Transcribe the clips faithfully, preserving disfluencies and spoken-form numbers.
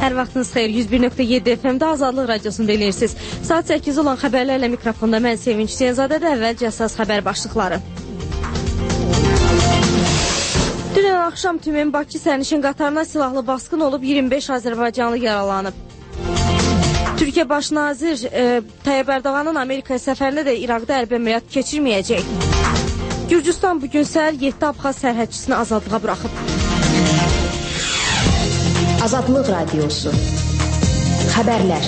Hər vaxtınız xeyir. yüz bir nöqtə yeddi F M-də Azadlıq Radiosunu dinləyirsiniz. Saat səkkiz olan xəbərlərlə mikrofonda mən Sevinç Seyazadədə. Əvvəlcə əsas xəbər başlıqları. Dünən axşam Tümen Bakı sərnişin qatarına silahlı basqın olub, iyirmi beş azərbaycanlı yaralanıb. Türkiyə Baş Nazir e, Tayyip Erdoğan'ın Amerikaya səfərində də İraqda hərbi əməliyyat keçirməyəcək. Gürcüstan bugün səhər yeddi Abxaz sərhədçisini azadlığa buraxıb. Azadlıq Radiosu. Xəbərlər.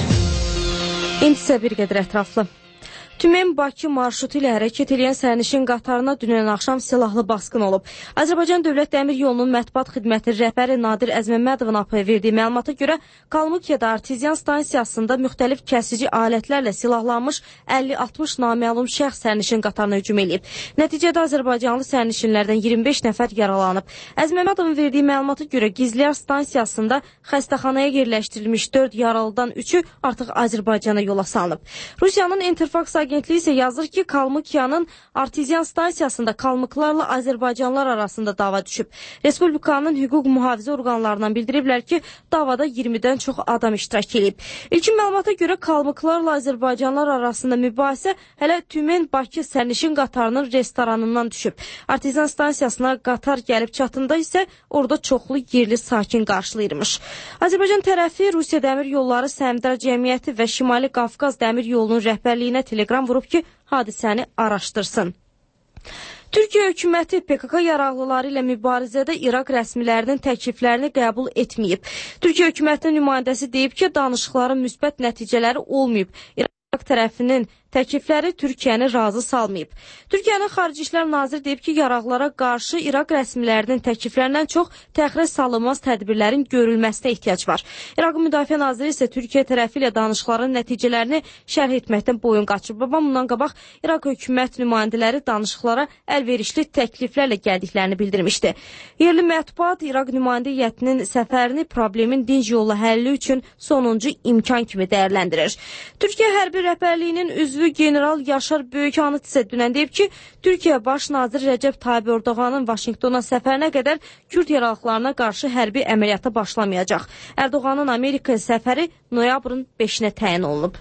İndi isə bir qədər ətraflı. Tümen Bakı marşrutu ilə hərəkət edən sərnişin qatarına dünən axşam silahlı basqın olub. Azərbaycan Dövlət Dəmir Yolunun mətbuat xidməti rəhbəri Nadir Əzməmmədovun A P-yə verdiyi məlumata görə Kalmıkya'da arteziyan stansiyasında müxtəlif kəsici alətlərlə silahlanmış əlli altmış naməlum şəxs sərnişin qatarına hücum edib. Nəticədə azərbaycanlı sərnişinlərdən iyirmi beş nəfər yaralanıb. Əzməmmədovun verdiyi məlumata görə Gizliyar stansiyasında xəstəxanaya yerləşdirilmiş dörd yaralıdan üçü artıq Azərbaycana yola salınıb. Rusiyanın Interfax agentliyi isə yazır ki, Kalmıkya'nın arteziyan stansiyasında Kalmıklarla Azərbaycanlılar arasında dava düşüb. Respublikanın hüquq mühafizə orqanlarından bildiriblər ki, davada iyirmidən çox adam iştirak edib. İlkin məlumata görə Kalmıklarla Azərbaycanlılar arasında mübahisə hələ Tümen Bakı sərnişin qatarının restoranından düşüb. Arteziyan stansiyasına qatar gəlib çatında isə orada çoxlu yerli sakin qarşılayırmış. Azərbaycan tərəfi Rusiya Dəmir Yolları Səhmdar Cəmiyyəti və Şimali Qafqaz Dəmir Yolunun rəhbərliyinə telegram vurub ki, hadisəni araşdırsın. Türkiyə hökuməti P K K yaraqlıları ilə mübarizədə İraq rəsmilərinin təkliflərini qəbul etməyib. Türkiyə hökumətinin nümayəndəsi deyib ki, danışıqların müsbət nəticələri olmayıb. İraq tərəfinin təklifləri Türkiyəni razı salmayıb. Türkiyənin Xarici İşlər Naziri deyib ki, yaraqlara qarşı İraq rəsmilərinin təkliflərindən çox təxirə salınmaz tədbirlərin görülməsinə ehtiyac var. İraqın Müdafiə Naziri isə Türkiyə tərəfi ilə danışıqların nəticələrini şərh etməkdən boyun qaçırıb. Bundan qabaq İraq hökumət nümayəndələri danışıqlara əlverişli təkliflərlə gəldiklərini bildirmişdi. Yerli mətbuat İraq nümayəndə heyətinin səfərini problemin dinc yolla həlli üçün sonuncu imkan kimi dəyərləndirir. Türkiyə hərbi rəhbərliyinin üzvü General Yaşar Böyükanıt isə dünən deyib ki, Türkiyə Baş Naziri Rəcəb Tayyip Erdoğan'ın Vaşinqtona səfərinə qədər Kürd yaraqlarına qarşı hərbi əməliyyata başlamayacaq. Erdoğan'ın Amerikaya səfəri noyabrın beşinə təyin olunub.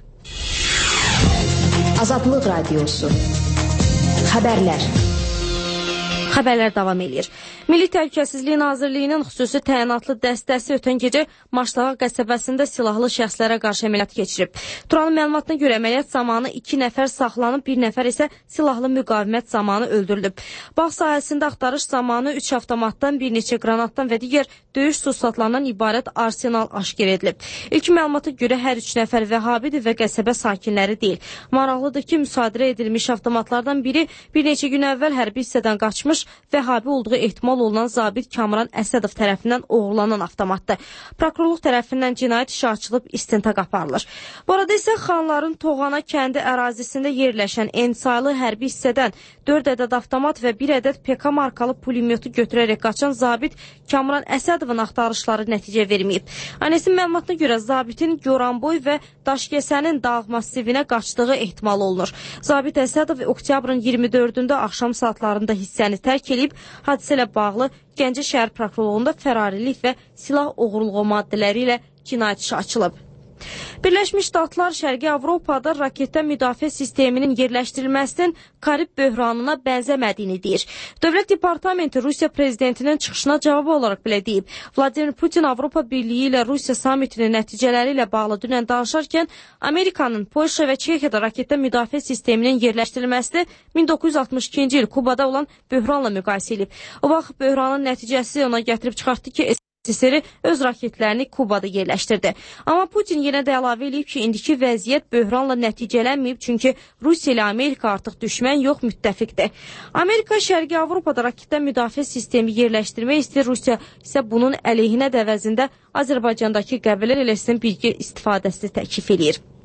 Azadlıq Radiosu. Xəbərlər. Xəbərlər davam edir. Milli Təhlükəsizlik Nazirliyinin xüsusi təyinatlı dəstəsi ötən gecə Maşdağa qəsəbəsində silahlı şəxslərə qarşı əməliyyat keçirib. Turanın məlumatına görə əməliyyat zamanı iki nəfər saxlanıb, bir nəfər isə silahlı müqavimət zamanı öldürülüb. Bağ sahəsində axtarış zamanı üç avtomatdan, bir neçə qranatdan və digər döyüş sursatlarından ibarət arsenal aşkar edilib. İlk məlumata görə hər üç nəfər vəhabidir və qəsəbə sakinləri deyil. Maraqlıdır ki, müsadirə edilmiş avtomatlardan biri bir neçə gün əvvəl hərbi hissədən qaçmış vəhabi olduğu ehtimal olunan zabit Kamran Əsədov tərəfindən oğurlanan avtomatdır. Prokurorluq tərəfindən cinayət işi açılıb istintaq aparılır. Bu arada isə Xanların Toğana kəndi ərazisində yerləşən ensaylı hərbi hissədən dörd ədəd avtomat və bir ədəd P K markalı pulemyotu götürərək qaçan zabit Kamran Əsədovun axtarışları nəticə verməyib. Annesinin məlumatına görə zabitin Goranboy və Daşkəsənin dağ massivinə qaçdığı ehtimal olunur. Zabit Əsədov oktyabrın iyirmi dördündə axşam saatlarında hissəni tərk edib, hadisə ilə bağlı Gəncə şəhər prokurorluğunda fərarilik və silah oğurluğu maddələri ilə cinayət işi açılıb. Birləşmiş Ştatlar Şərqi Avropada raketdən müdafiə sisteminin yerləşdirilməsinin Karib böhranına bənzəmədiyini deyir. Dövlət Departamenti Rusiya prezidentinin çıxışına cavab olaraq belə deyib. Vladimir Putin Avropa Birliyi ilə Rusiya samitinin nəticələri ilə bağlı dünən danışarkən Amerikanın Polşa və Çexiyada raketdən müdafiə sisteminin yerləşdirilməsini min doqquz yüz altmış ikinci il Kubada olan böhranla müqayisə edib. O vaxt böhranın nəticəsi ona gətirib çıxartdı ki, S S R öz raketlərini Kubada yerləşdirdi. Amma Putin yenə də əlavə edib ki, indiki vəziyyət böhranla nəticələnməyib, çünki Rusiya ilə Amerika artıq düşmən yox, müttəfiqdir. Amerika Şərqi Avropada raketdən müdafiə sistemi yerləşdirmək istəyir, Rusiya isə bunun əleyhinə də əvəzində Azərbaycandakı qəbilə eləsinin birgə istifadəsini təklif edir.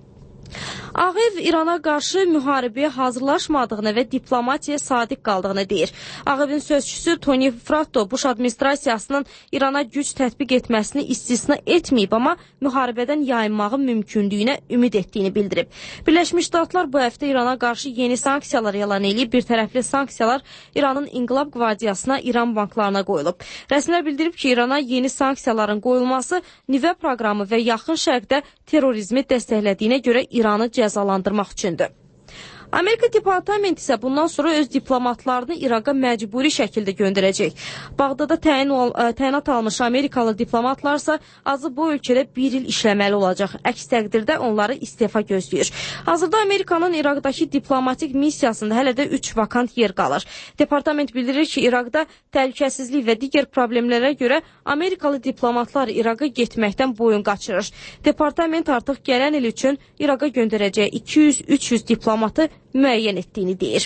Ağ Ev İrana qarşı müharibəyə hazırlaşmadığını və diplomatiyaya sadiq qaldığını deyir. Ağ Evin sözçüsü Tony Fratto Bush administrasiyasının İrana güc tətbiq etməsini istisna etməyib, amma müharibədən yayınmağın mümkünlüyünə ümid etdiyini bildirib. Birləşmiş Ştatlar bu həftə İrana qarşı yeni sanksiyalar elan edib. Bir tərəfli sanksiyalar İranın İnqilab Qvardiyasına, İran banklarına qoyulub. Rəsmilər bildirib ki, İrana yeni sanksiyaların qoyulması nüvə proqramı və yaxın şərqdə terrorizmi dəstəklədiyinə görə İranı cəzalandırmaq üçündür. Amerika Departamenti isə bundan sonra öz diplomatlarını İraqa məcburi şəkildə göndərəcək. Bağdada təyin ol, təyinat almış Amerikalı diplomatlarsa azı bu ölkədə bir il işləməli olacaq. Əks təqdirdə onları istefa gözləyir. Hazırda Amerikanın İraqdakı diplomatik missiyasında hələ də üç vakant yer qalır. Departament bildirir ki, İraqda təhlükəsizlik və digər problemlərə görə Amerikalı diplomatlar İraqa getməkdən boyun qaçırır. Departament artıq gələn il üçün İraqa göndərəcəyi iki yüz üç yüz diplomatı müəyyən etdiyini deyir.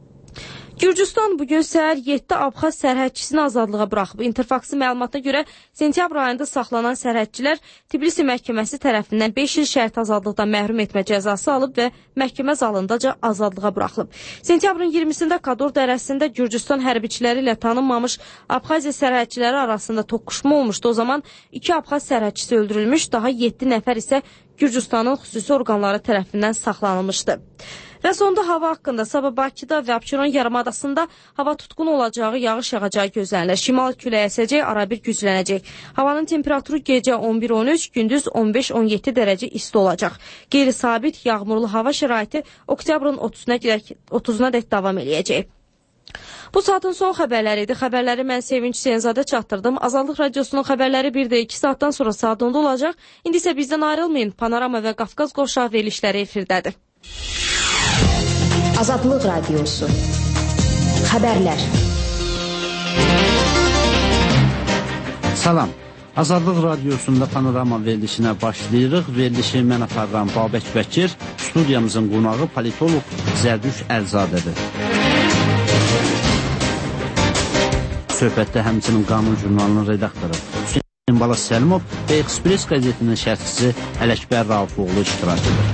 Gürcüstan bugün səhər yeddi Abxaz sərhədçisini azadlığa buraxıb. İnterfaxın məlumatına görə sentyabr ayında saxlanan sərhədçilər Tbilisi məhkəməsi tərəfindən beş il şərt azadlıqdan məhrum etmə cəzası alıb və məhkəmə zalındaca azadlığa buraxılıb. Sentyabrın iyirmisində Kador dərəsində Gürcüstan hərbiçiləri ilə tanınmamış Abxaziya sərhədçiləri arasında toqquşma olmuşdu. O zaman iki Abxaz sərhədçisi öldürülmüş, daha yeddi nəfər isə Gürcüstanın xüsusi orqanları tərəfindən saxlanılmışdı. Və sonda hava haqqında sabah Bakıda və Abşeron yarımadasında hava tutqun olacağı, yağış yağacağı gözlənilir. Şimal küləyi əsəcək, arabir güclənəcək. Havanın temperaturu gecə on bir on üç, gündüz on beş on yeddi dərəcə isti olacaq. Qeyri-sabit yağmurlu hava şəraiti oktyabrın otuzuna dək davam eləyəcək. Bu saatın son xəbərləri idi. Xəbərləri mən Sevinç Hüseynzadə çatdırdım. Azadlıq Radiosunun xəbərləri bir də iki saatdan sonra saat onda olacaq. İndi isə bizdən ayrılmayın. Panorama və Qafqaz Qovşağı verilişləri efirdədir. Azadlıq Radiosu. Xəbərlər. Salam. Azadlıq Radiosunda panorama verilişinə başlayırıq. Verilişi mən aparıram Babək Bəkir. Studiyamızın qonağı politolog Zərdüş Əlzadədir. Söhbətdə həmçinin Qanun jurnalının redaktoru Hüseyin Bala Səlimov və Express qəzetinin şərhçisi Ələkbər Raufoğlu iştirak edir.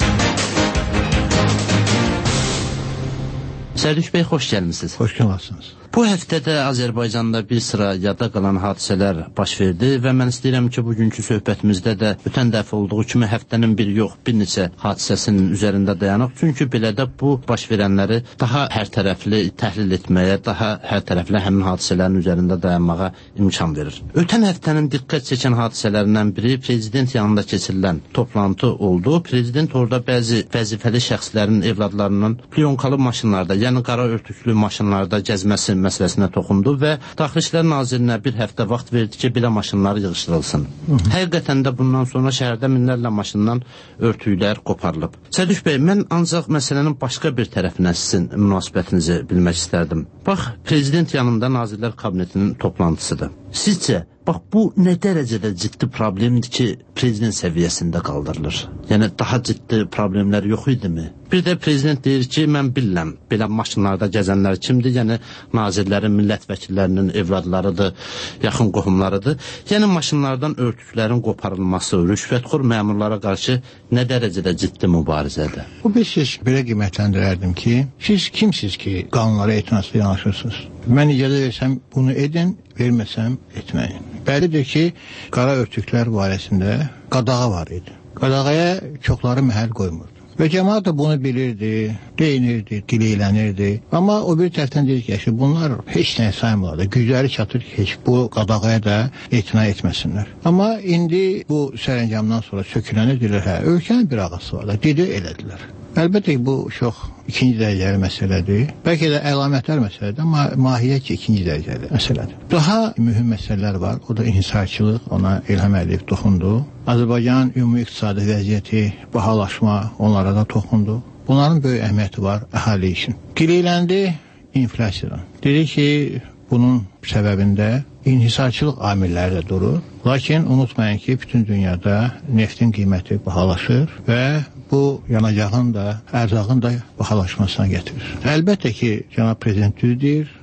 Sərdüş bəy, xoş gəlmisiniz. Xoş gəlmisiniz. Bu həftədə Azərbaycanda bir sıra yadda qalan hadisələr baş verdi və mən istəyirəm ki, bugünkü söhbətimizdə də ötən dəfə olduğu kimi həftənin bir yox, bir neçə hadisəsinin üzərində dayanıq. Çünki belə də bu baş verənləri daha hər tərəfli təhlil etməyə, daha hər tərəfli həmin hadisələrin üzərində dayanmağa imkan verir. Ötən həftənin diqqət çəkən hadisələrindən biri prezident yanında keçirilən toplantı oldu. Prezident orada bəzi vəzifəli şəxslərin evladlarının plyonkalı maşınlarda, yəni qara örtüklü maşınlarda gəzməsi məsələsinə toxundu və Daxili İşlər Nazirinə bir həftə vaxt verdi ki, belə maşınlar yığışdırılsın. Həqiqətən də bundan sonra şəhərdə minlərlə maşından örtüklər qoparılıb. Sərdüş bəy, mən ancaq məsələnin başqa bir tərəfinə sizin münasibətinizi bilmək istərdim. Bax, prezident yanında Nazirlər Kabinetinin toplantısıdır. Sizcə, bax, bu nə dərəcədə ciddi problemdir ki, prezident səviyyəsində qaldırılır? Yəni, daha ciddi problemlər yox idimi? Bir də prezident deyir ki, mən bilirəm, belə maşınlarda gəzənlər kimdir? Yəni, nazirlərin, millət vəkillərinin evladlarıdır, yaxın qohumlarıdır. Yəni, maşınlardan örtüklərin qoparılması, rüşvətxor məmurlara qarşı nə dərəcədə ciddi mübarizədir? Bu bir siz belə qiymətləndirərdim ki, siz kimsiz ki, qanunlara etinaslı yanaşırsınız? Mən icazə versəm, bunu edin, verməsəm, etməyin. Bəllidir ki, qara örtüklər barəsində qadağa var idi. Qadağaya çoxları məhəl qoymurdu. Və cəmaat da bunu bilirdi, deyinirdi, dileylənirdi. Amma o bir tərəfdən deyir ki, bunlar heç nəyə saymırlar. Gücləri çatır ki, heç bu qadağaya da etina etməsinlər. Amma indi bu sərəncamdan sonra sökülənə deyirlər, hə, ölkənin bir ağası var da, dedi elədilər. Əlbəttə ki, bu çox ikinci dərəcəli məsələdir. Bəlkə də əlamətlər məsələdir, amma mahiyyət ki, ikinci dərəcəli məsələdir. Daha mühüm məsələlər var, o da inhisarçılıq, ona İlham Əliyev toxundu. Azərbaycanın ümumi iqtisadi vəziyyəti, bahalaşma, onlara da toxundu. Bunların böyük əhəmiyyəti var əhali üçün. Dileyləndi inflasiyadan. Dedi ki, bunun səbəbində inhisarçılıq amilləri də durur. Lakin unutmayın ki, bütün dünyada neftin qiyməti bahalaşır və bu yanacağın da, ərzağın da bahalaşmasına gətirir. Əlbəttə ki, cənab prezident düz deyir,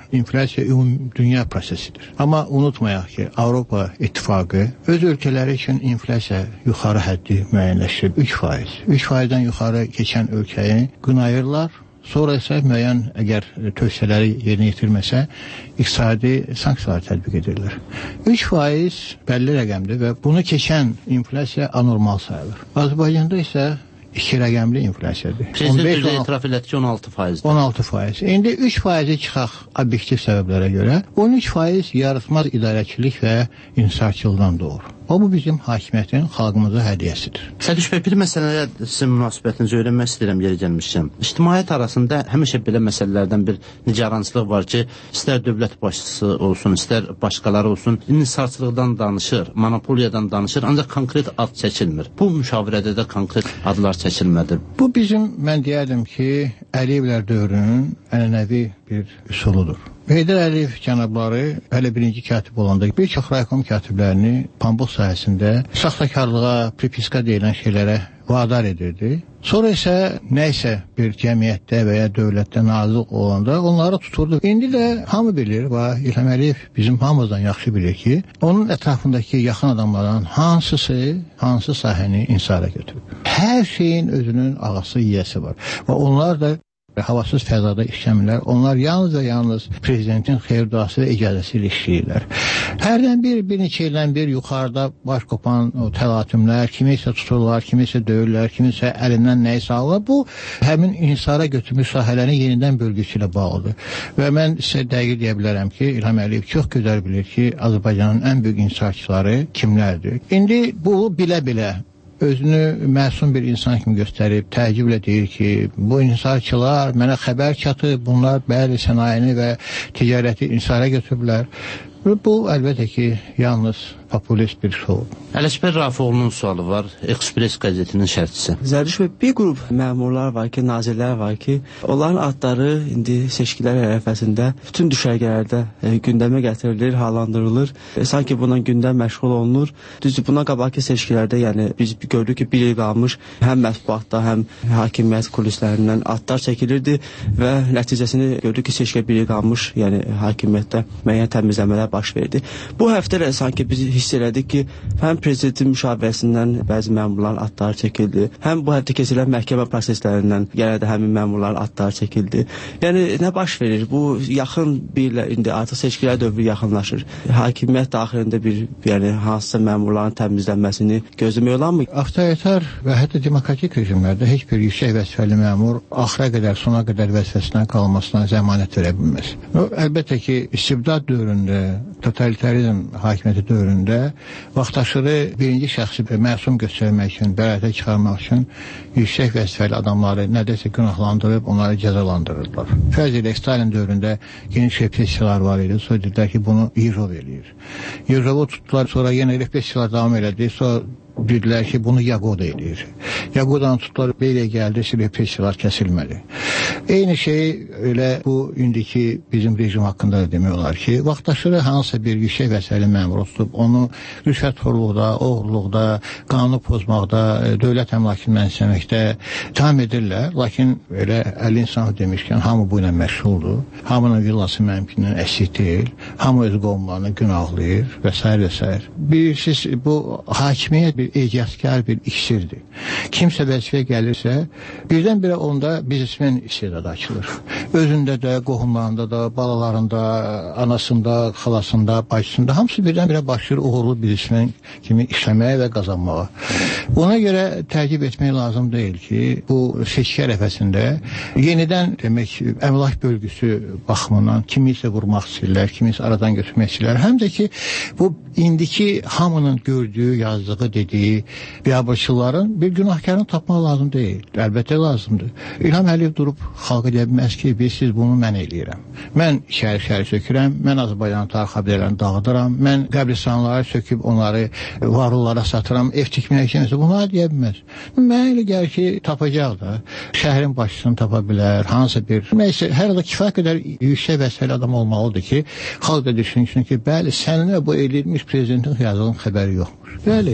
inflyasiya ümumi dünya prosesidir. Amma unutmayaq ki, Avropa İttifaqı öz ölkələri üçün inflyasiya yuxarı həddi müəyyənləşdirib üç faiz. üç faizdən yuxarı keçən ölkəyi qınayırlar. Sonra isə müəyyən əgər tövsiyələri yerinə yetirməsə, iqtisadi sanksiyalar tətbiq edirlər. üç faiz bəlli rəqəmdir və bunu keçən inflyasiya anormal sayılır. Azərbaycanda isə iki rəqəmli inflyasiyadır. Prezident özü etiraf elədi ki, on altı faizdir. on altı faiz. İndi üç faizi çıxaq obyektiv səbəblərə görə. on üç faiz yaratmaz idarəçilik və intisarçılıqdan doğur. O, bu bizim hakimiyyətin xalqımıza hədiyyəsidir. Sədüş bəy, bir məsələyə sizin münasibətinizi öyrənmək istəyirəm yeri gəlmişkən. İctimaiyyət arasında həmişə belə məsələlərdən bir nigarançılıq var ki, istər dövlət başçısı olsun, istər başqaları olsun, inhisarçılıqdan danışır, monopoliyadan danışır, ancaq konkret ad çəkilmir. Bu müşavirədə də konkret adlar çəkilmədir. Bu bizim, mən deyərdim ki, Əliyevlər dövrünün ənənəvi bir üsuludur. Heydər Əliyev cənabları hələ birinci katib olanda bir çox raykom katiblərini pambıq sahəsində saxtakarlığa, pripiska deyilən şeylərə vadar edirdi. Sonra isə nəysə bir cəmiyyətdə və ya dövlətdə nazıq olanda onları tuturdu. İndi də hamı bilir və İlham Əliyev bizim hamımızdan yaxşı bilir ki, onun ətrafındakı yaxın adamlardan hansısı, hansı sahəni insara götürüb. Hər şeyin özünün ağası, yiyəsi var və onlar da havasız fəzada işləmirlər. Onlar yalnız və yalnız prezidentin xeyir-duası və icazəsi ilə işləyirlər. Hərdən bir, bir neçə ildən bir yuxarıda baş qopan o təlatümlər, kimisə tuturlar, kimisə döyürlər, kimisə əlindən nəyisə alırlar. Bu, həmin insara götürmüş sahələrin yenidən bölgüsü ilə bağlıdır. Və mən sizə dəqiq deyə bilərəm ki, İlham Əliyev çox gözəl bilir ki, Azərbaycanın ən böyük insarçıları kimlərdir. İndi bu bilə-bilə özünü məsum bir insan kimi göstərib, təəccüblə deyir ki, bu insarçılar mənə xəbər çatıb, bunlar bəzi sənayeni və ticarəti insara götürüblər. Bu, əlbəttə ki, yalnız populist bir şov. Ələkbər Rafiqoğlu'nun sualı var, Express qəzetinin şərhçisi. Zərdiş bəy, bir qrup məmurlar var ki, nazirlər var ki, onların adları indi seçkilər ərəfəsində bütün düşərgələrdə e, gündəmə gətirilir, hallandırılır. E, sanki buna gündəm məşğul olunur. Düzdür, buna qabaqki seçkilərdə, yəni biz gördük ki, bir il qalmış həm mətbuatda, həm hakimiyyət kulislərindən adlar çəkilirdi və nəticəsini gördük ki, seçkiyə bir il qalmış, yəni hakimiyyətdə müəyyən təmizləmələr baş verdi. Bu həftə də sanki biz hiss elədik ki, həm prezidentin müşavirəsindən bəzi məmurların adları çəkildi, həm bu həftə keçirilən məhkəmə proseslərindən yenə də həmin məmurların adları çəkildi. Yəni, nə baş verir? Bu, yaxın bir ilə, indi artıq seçkilər dövrü yaxınlaşır. Hakimiyyət daxilində bir, yəni, hansısa məmurların təmizlənməsini gözləmək olarmı? Avtoritar və hətta demokratik rejimlərdə heç bir yüksək vəzifəli məmur axıra qədər, sona qədər vəzifəsindən qalmasına zəmanət verə bilməz. O, əlbəttə ki, istibdad dövründə, totalitarizm hakimiyyəti dövründə vaxtaşırı birinci şəxsi məsum göstərmək üçün, bərəətə çıxarmaq üçün yüksək vəzifəli adamları nədəsə günahlandırıb, onları cəzalandırırlar. Fərz ilə Stalin dövründə geniş repressiyalar var idi. Sonra dedilər ki, bunu Yezov eləyir. Yezovu tutdular, sonra yenə repressiyalar davam elədi. Sonra dedilər ki, bunu Yagoda eləyir. Yagodanı tutdular, belə gəldi, repressiyalar kəsilmədi. Eyni şey elə bu indiki bizim rejim haqqında da demək olar ki, vaxtaşırı hansısa bir yüksək vəzifəli məmur tutub, onu rüşvətxorluqda, oğurluqda, qanunu pozmaqda, dövlət əmlakını mənimsəməkdə tam edirlər. Lakin elə əli insanı demişkən, hamı bu ilə məşğuldur. Hamının villası mənimkindən əsik deyil. Hamı öz qovumlarını günahlayır və s. və s. Bilirsiniz, bu hakimiyyət bir ecazkar bir iksirdir. Kimsə vəzifəyə gəlirsə, birdən-birə onda biznesmen istedadı açılır. Özündə də, qohumlarında da, balalarında, anasında, xalasında, bacısında, hamısı birdən-birə başlayır uğurlu biznesmen kimi işləməyə və qazanmağa. Ona görə təqib etmək lazım deyil ki, bu seçki ərəfəsində yenidən demək, əmlak bölgüsü baxımından kimisə vurmaq istəyirlər, kimisə aradan götürmək istəyirlər. Həm də ki, bu indiki hamının gördüyü, yazdığı, dediyi biabırçıların bir günahkarını tapmaq lazım deyil. Əlbəttə lazımdır. İlham Əliyev durub xalqa deyə bilməz ki, biz siz bunu mən eləyirəm. Mən şəhər-şəhər sökürəm, mən Azərbaycanın tarix abidələrini dağıdıram, mən qəbristanları söküb onları varlılara satıram, ev tikmək üçün bunları deyə bilməz. Mənə elə gəlir ki, tapacaq da, şəhərin başçısını tapa bilər, hansısa bir, neysə, hər halda kifayət qədər yüksək vəzifəli adam olmalıdır ki, xalq da düşünsün ki, bəli, səninlə bu eləyilmiş prezidentin yazığın xəbəri yoxmuş. Bəli,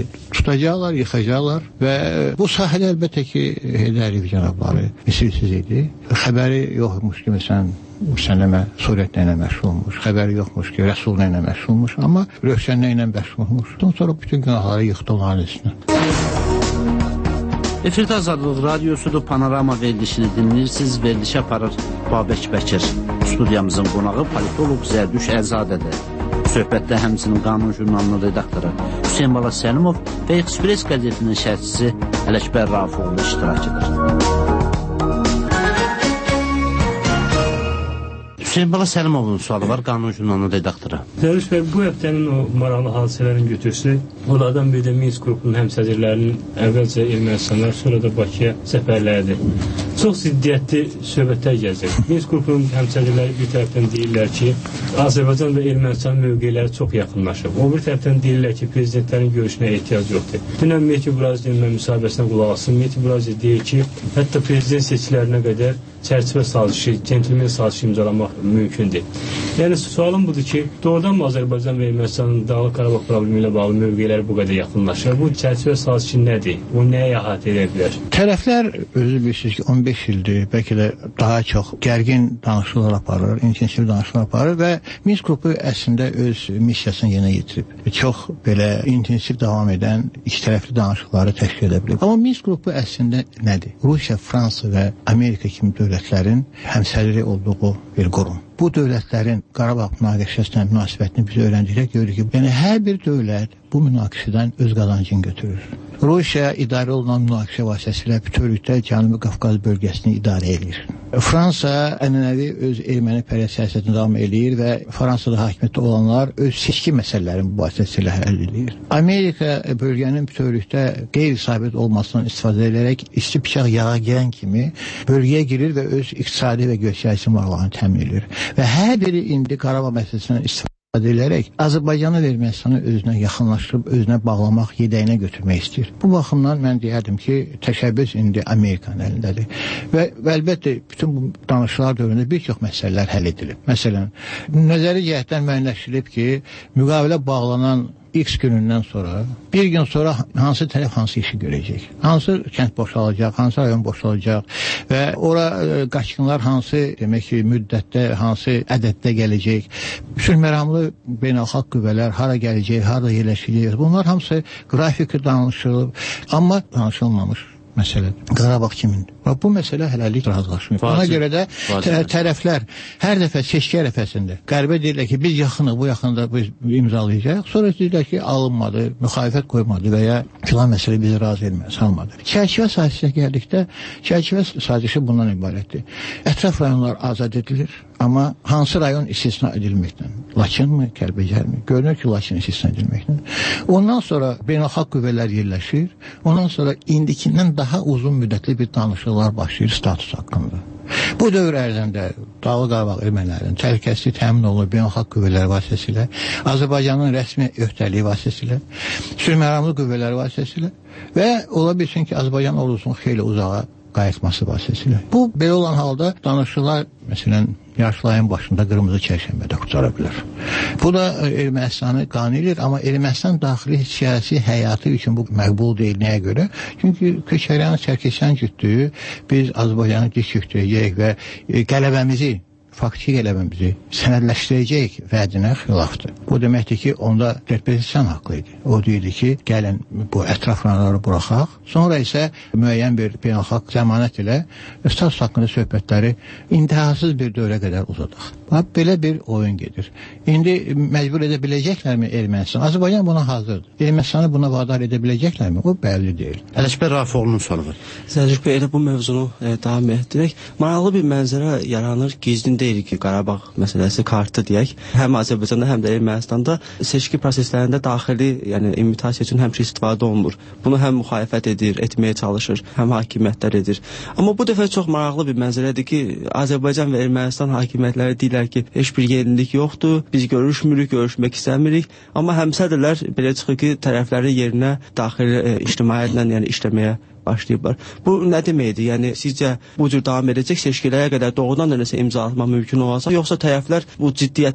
tutacaqlar, yıxacaqlar və bu sahədə əlbəttə ki, Heydər Əliyev cənabları misilsiz idi. Xəbəri yoxmuş ki, məsələn, Müsəlləmə Suriyyətlə ilə məşğul olmuş, xəbəri yoxmuş ki, Rəsullə ilə məşğul olmuş, amma Rövşənlə ilə məşğul olmuş. Ondan sonra bütün günahları yıxdı onların üstünə. Efirdə Azadlıq Radiosudur, Panorama verilişini dinləyirsiniz. Verilişi aparır Babək Bəkir. Studiyamızın qonağı politolog Zərdüş Ərzadədir. Söhbətdə həmçinin Qanun jurnalının redaktoru Hüseyn Bala Səlimov və Express qəzetinin şərhçisi Ələkbər Rafiqoğlu iştirak edir. Hüseyn Bala Səlimovun sualı var, Qanun jurnalının redaktoru. Zərdüş bəy, bu həftənin o maraqlı hadisələrin götürsü, onlardan biri də Minsk qrupunun həmsədrlərinin əvvəlcə Ermənistanlar, sonra da Bakıya səfərləridir. Çox ziddiyyətli söhbətlər gəzir. Minsk qrupunun həmsədrləri bir tərəfdən deyirlər ki, Azərbaycan və Ermənistan mövqeləri çox yaxınlaşıb. O bir tərəfdən deyirlər ki, prezidentlərin görüşünə ehtiyac yoxdur. Dünən Mehdi Burazidin müsahibəsinə qulaq asın. Mehdi Burazid deyir ki, hətta prezident seçkilərinə qədər çərçivə sazişi, centilmen sazişi imzalamaq mümkündür. Yəni, sualım budur ki, doğrudan mı Azərbaycan və Ermənistanın Dağlıq Qarabağ problemi ilə bağlı mövqeləri bu qədər yaxınlaşır? Bu çərçivə sazişi nədir? O nəyə əhatə edə bilər? Tərəflər, özü bilirsiniz ki, on beş ildir, bəlkə də daha çox gərgin danışıqlar aparır, intensiv danışıqlar aparır və Minsk qrupu əslində öz missiyasını yenə yetirib. Çox belə intensiv davam edən iki tərəfli danışıqları təşkil edə bilib. Amma Minsk qrupu əslində nədir? Rusiya, Fransa və Amerika kimi dövlətlərin həmsədri olduğu bir qurum. Bu dövlətlərin Qarabağ münaqişəsinə münasibətini biz öyrəndikdə görürük ki, yəni hər bir dövlət bu münaqişədən öz qazancını götürür. Rusiya idarə olunan münaqişə vasitəsilə bütövlükdə Cənubi Qafqaz bölgəsini idarə edir. Fransa ənənəvi öz erməni-pərəst siyasətini davam edir və Fransada hakimiyyətdə olanlar öz seçki məsələlərini bu vasitəsilə həll edir. Amerika bölgənin bütövlükdə qeyri-sabit olmasından istifadə edərək isti bıçaq yağa girən kimi bölgəyə girir və öz iqtisadi və geosiyasi maraqlarını təmin edir. Və hər biri indi Qarabağ məsələsindən istifadə edilərək Azərbaycanı və Ermənistanı özünə yaxınlaşdırıb, özünə bağlamaq, yedəyinə götürmək istəyir. Bu baxımdan mən deyərdim ki, təşəbbüs indi Amerikanın əlindədir. Və, və əlbəttə, bütün bu danışıqlar dövründə bir çox məsələlər həll edilib. Məsələn, nəzəri cəhətdən müəyyənləşdirilib ki, müqavilə bağlanan X günündən sonra, bir gün sonra hansı tərəf hansı işi görəcək, hansı kənd boşalacaq, hansı rayon boşalacaq və ora e, qaçqınlar hansı demək ki, müddətdə, hansı ədəddə gələcək, sülhməramlı beynəlxalq qüvvələr hara gələcək, harada yerləşəcək, bunlar hamısı qrafiki danışılıb, amma danışılmamış məsələ Qarabağ kimindir? Və bu məsələ hələlik razılaşmıyor. Ona görə də tərəflər hər dəfə seçki ərəfəsində Qərbə deyirlər ki, biz yaxınıq, bu yaxında biz imzalayacaq. Sonra deyirlər ki, alınmadı, müxalifət qoymadı və ya filan məsələ bizi razı etməyə salmadı. Çərçivə sazişinə gəldikdə, çərçivə sazişi bundan ibarətdir. Ətraf rayonlar azad edilir, amma hansı rayon istisna edilməkdən? Laçın mı, Kəlbəcər mi? Görünür ki, Laçın istisna edilməkdən. Ondan sonra beynəlxalq qüvvələr yerləşir. Ondan sonra indikindən daha uzun müddətli bir danışıqlar başlayır status haqqında. Bu dövr ərzində Dağlıq Qarabağ ermənilərinin təhlükəsizliyi təmin olunur beynəlxalq qüvvələr vasitəsilə, Azərbaycanın rəsmi öhdəliyi vasitəsilə, sülhməramlı qüvvələr vasitəsilə və ola bilsin ki, Azərbaycan ordusunun xeyli uzağa qayıtması vasitəsilə. Bu, belə olan halda danışıqlar, məsələn, yaşlı başında qırmızı çərşənbədə qurtara bilər. Bu da Ermənistanı qanildir, amma Ermənistan daxili siyasi həyatı üçün bu məqbul deyil. Nəyə görə? Çünki Köçəryan, Çərkesyan cütlüyü biz Azərbaycanı dik yükləyəcək və qələbəmizi faktiki qələbəmizi sənədləşdirəcək vədinə xilafdır. Bu deməkdir ki, onda Terpezisyan haqlı idi. O deyildi ki, gəlin bu ətraflarları buraxaq, sonra isə müəyyən bir beynəlxalq zəmanət ilə status haqqında söhbətləri intihasız bir dövrə qədər uzadaq. Bax, belə bir oyun gedir. İndi məcbur edə biləcəklərmi Ermənistan? Azərbaycan buna hazırdır. Ermənistanı buna vadar edə biləcəklərmi? O bəlli deyil. Ələkbər Rafiqoğlu'nun sualı var. Zərdüş bəy, elə bu mövzunu e, davam etdirək. Maraqlı bir mənzərə yaranır. Gizlin deyil ki, Qarabağ məsələsi kartı deyək. Həm Azərbaycanda, həm də Ermənistanda seçki proseslərində daxili, yəni imitasiya üçün həmişə istifadə olunur. Bunu həm müxalifət edir, etməyə çalışır, həm hakimiyyətlər edir. Amma bu dəfə çox maraqlı bir mənzərədir ki, Azərbaycan və Ermənistan hakimiyyətləri deyirlər ki, heç bir yenilik yoxdur, biz görüşmürük, görüşmək istəmirik. Amma həmsədrlər belə çıxır ki, tərəfləri yerinə daxili e, ictimaiyyətlə, yəni işləməyə başlayıblar. Bu nə deməkdir? Yəni sizcə bu cür davam edəcək seçkilərə qədər doğrudan da nəsə imzalatmaq mümkün olacaq, yoxsa tərəflər bu ciddiyyəti nəzərdə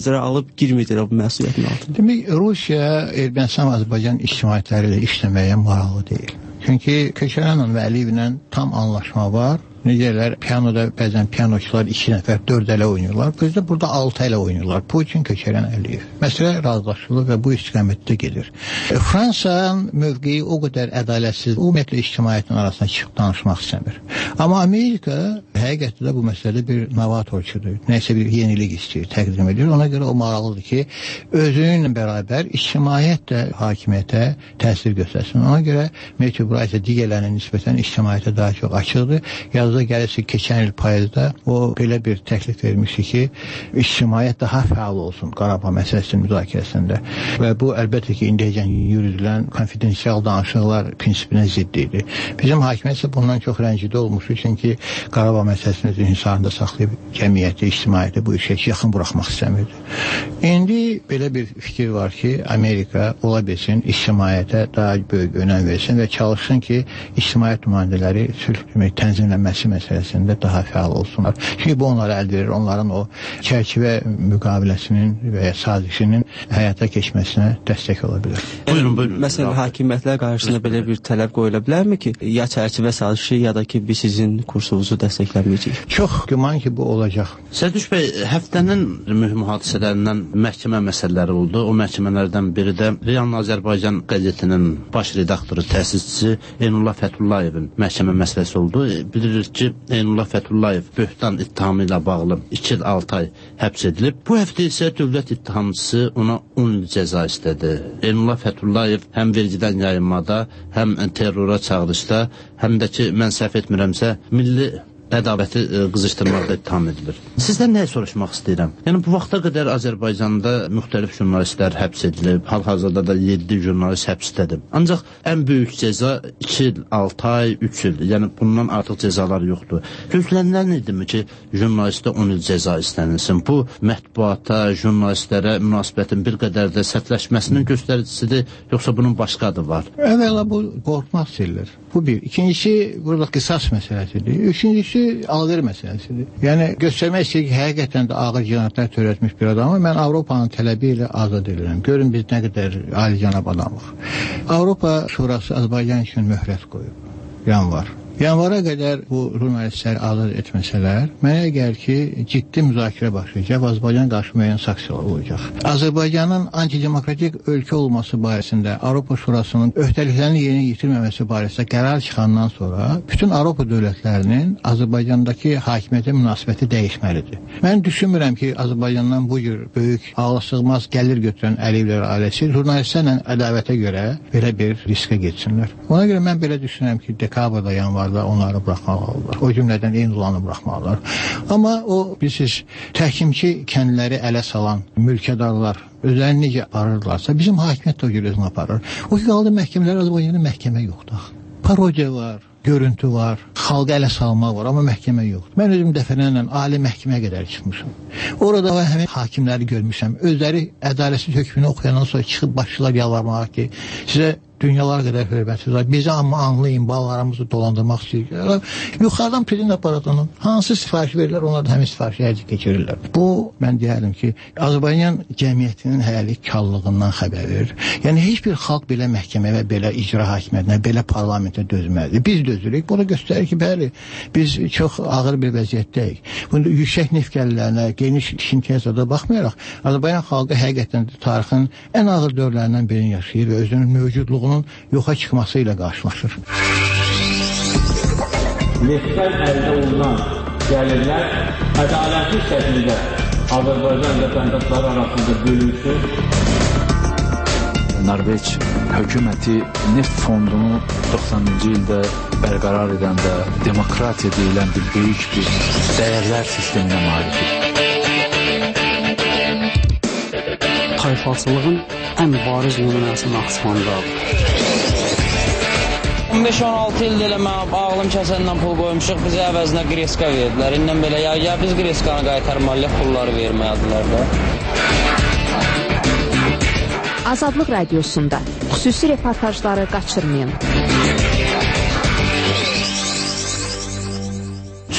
zərər alıb girməyəcəklər bu məsuliyyətin altında. Demək, Rusiya, Ermənistan, Azərbaycan ictimaiyyətləri ilə işləməyə maraqlı deyil. Çünki Köçərənlə və Əliyevlə tam anlaşma var. Necələr, pianoda bəzən pianoçular iki nəfər, dörd ələ oynayırlar. Bizdə burada altı ələ oynayırlar. Putin, Köçərən, Əliyev. Məsələ razılaşılır və bu istiqamətdə gedir. Fransanın mövqeyi o qədər ədalətsiz, ümumiyyətlə ictimaiyyətin arasında çıxıb danışmaq istəmir. Amma Amerika həqiqətdə bu məsələdə bir novatorçudur. Nəysə bir yenilik istəyir, təqdim edir. Ona görə o maraqlıdır ki, özünlə bərabər ictimaiyyət də hakimiyyətə təsir göstərsin. Ona görə Metro Braysə digərlərinin nisbətən ictimaiyyətə daha çox açıqdır. Yazda gəlirsə, keçən il payızda o belə bir təklif vermişdi ki, ictimaiyyət daha fəal olsun Qarabağ məsələsinin müzakirəsində. Və bu, əlbəttə ki, indiyəcən yürüdülən konfidensial danışıqlar prinsipinə ziddi idi. Bizim hakimiyyət isə bundan çox rəncidə olmuşdu, çünki Qarabağ məsələsini öz insarında saxlayıb cəmiyyəti, ictimaiyyəti bu işə yaxın buraxmaq istəmirdi. İndi belə bir fikir var ki, Amerika ola bilsin, ictimaiyyətə daha böyük önəm versin və çalışsın ki, ictimaiyyət nümayəndələri sülh tənzimlənməsi məsələsində daha fəal olsunlar. Çünki bu onları əldə verir, onların o çərçivə müqaviləsinin və ya sazişinin həyata keçməsinə dəstək ola bilər. Buyurun, buyurun. Məsələn, hakimiyyətlər qarşısında belə bir tələb qoyula bilərmi ki, ya çərçivə sazişi, ya da ki, biz sizin kursunuzu dəstəkləməyəcəyik? Çox güman ki, bu olacaq. Sərduş bəy, həftənin mühüm hadisələrindən məhkəmə məsələləri oldu. O məhkəmələrdən biri də Real Azərbaycan qəzetinin baş redaktoru, təsisçisi Eynullah Fətullayevin məhkəmə məsələsi oldu. Bilirik ki, Eynullah Fəthullayev böhtan ittihamı ilə bağlı iki il altı ay həbs edilib. Bu həftə isə dövlət ittihamçısı ona on il cəza istədi. Eynullah Fəthullayev həm vergidən yayınmada, həm terrora çağırışda, həm də ki, mən səhv etmirəmsə, milli ədaləti qızışdırmaqda ittiham edilir. Sizdən nəyə soruşmaq istəyirəm? Yəni, bu vaxta qədər Azərbaycanda müxtəlif jurnalistlər həbs edilib, hal-hazırda da yeddi jurnalist həbsdədir. Ancaq ən böyük cəza iki il, altı ay, üç il, yəni bundan artıq cəzalar yoxdur. Gözlənilən idimi ki, jurnalistə on il cəza istənilsin? Bu, mətbuata, jurnalistlərə münasibətin bir qədər də sərtləşməsinin göstəricisidir, yoxsa bunun başqa adı var? Əvvəla bu qorxmaq istəyirlər. Bu bir. İkincisi, burada qisas məsələsidir. Üçüncüsü, alver məsələsidir. Yəni, göstərmək istəyir ki, həqiqətən də ağır cinayətlər törətmiş bir adamı mən Avropanın tələbi ilə azad edirəm. Görün biz nə qədər alicənab adamıq. Avropa Şurası Azərbaycan üçün möhrət qoyub. Yanvar. Yanvara qədər bu jurnalistləri azad etməsələr, mənə gəlir ki, ciddi müzakirə başlayacaq, Azərbaycan qarşı müəyyən sanksiyalar olacaq. Azərbaycanın antidemokratik ölkə olması barəsində Avropa Şurasının öhdəliklərini yeni yitirməməsi barəsində qərar çıxandan sonra bütün Avropa dövlətlərinin Azərbaycandakı hakimiyyətə münasibəti dəyişməlidir. Mən düşünmürəm ki, Azərbaycandan bu cür böyük, ağlasığmaz gəlir götürən Əliyevlər ailəsi jurnalistlərlə ədavətə görə belə bir riskə geçsinlər. Ona görə mən belə düşünürəm ki, dekabrda, yanvarda onları buraxmalılar. O cümlədən Eynullanı buraxmalılar. Amma o, bilirsiniz, təhkimçi kəndləri ələ salan mülkədarlar özlərini necə aparırlarsa, bizim hakimiyyət də o görə özünü aparır. O ki, qaldı məhkəmələr, Azərbaycanda məhkəmə yoxdur. Parodiya var, görüntü var, xalqa ələ salmaq var, amma məhkəmə yoxdur. Mən özüm dəfələrlə ali məhkəməyə qədər çıxmışam. Orada həmin hakimləri görmüşəm. Özləri ədalətsiz hökmünü oxuyandan sonra çıxıb başlayırlar yalvarmağa ki, sizə dünyalar qədər hörmətsiz var. Bizi amma anlayın, balalarımızı dolandırmaq istəyirlər. Yuxarıdan prezident aparatının hansı sifariş verirlər, onlar da həmin sifarişi hərci keçirirlər. Bu, mən deyərdim ki, Azərbaycan cəmiyyətinin hələlik kallığından xəbər verir. Yəni, heç bir xalq belə məhkəmə və belə icra hakimiyyətinə, belə parlamentə dözməlidir. Biz dözürük. Bu da göstərir ki, bəli, biz çox ağır bir vəziyyətdəyik. Bunda yüksək neft gəlirlərinə, geniş imtiyazlara baxmayaraq, Azərbaycan xalqı həqiqətən tarixin ən ağır dövrlərindən birini yaşayır və özünün mövcudluğunu yoxa çıxması ilə qarşılaşır. Neftdən əldə olunan gəlirlər ədalətli şəkildə Azərbaycan vətəndaşları arasında bölünsün. Norveç hökuməti neft fondunu doxsanıncı ildə bərqərar edəndə demokratiya deyilən bir böyük bir dəyərlər sisteminə malikdir. Tayfalçılığın ən bariz nümunəsi Naxçıvandadır. on beş on altı ildə elə mən ağlım kəsəndən pul qoymuşuq, bizə əvəzinə qreska verdilər. İndən belə, ya, ya biz qreskanı qaytarmalıyıq, pulları verməyədilər də. Azadlıq Radiosunda xüsusi reportajları qaçırmayın.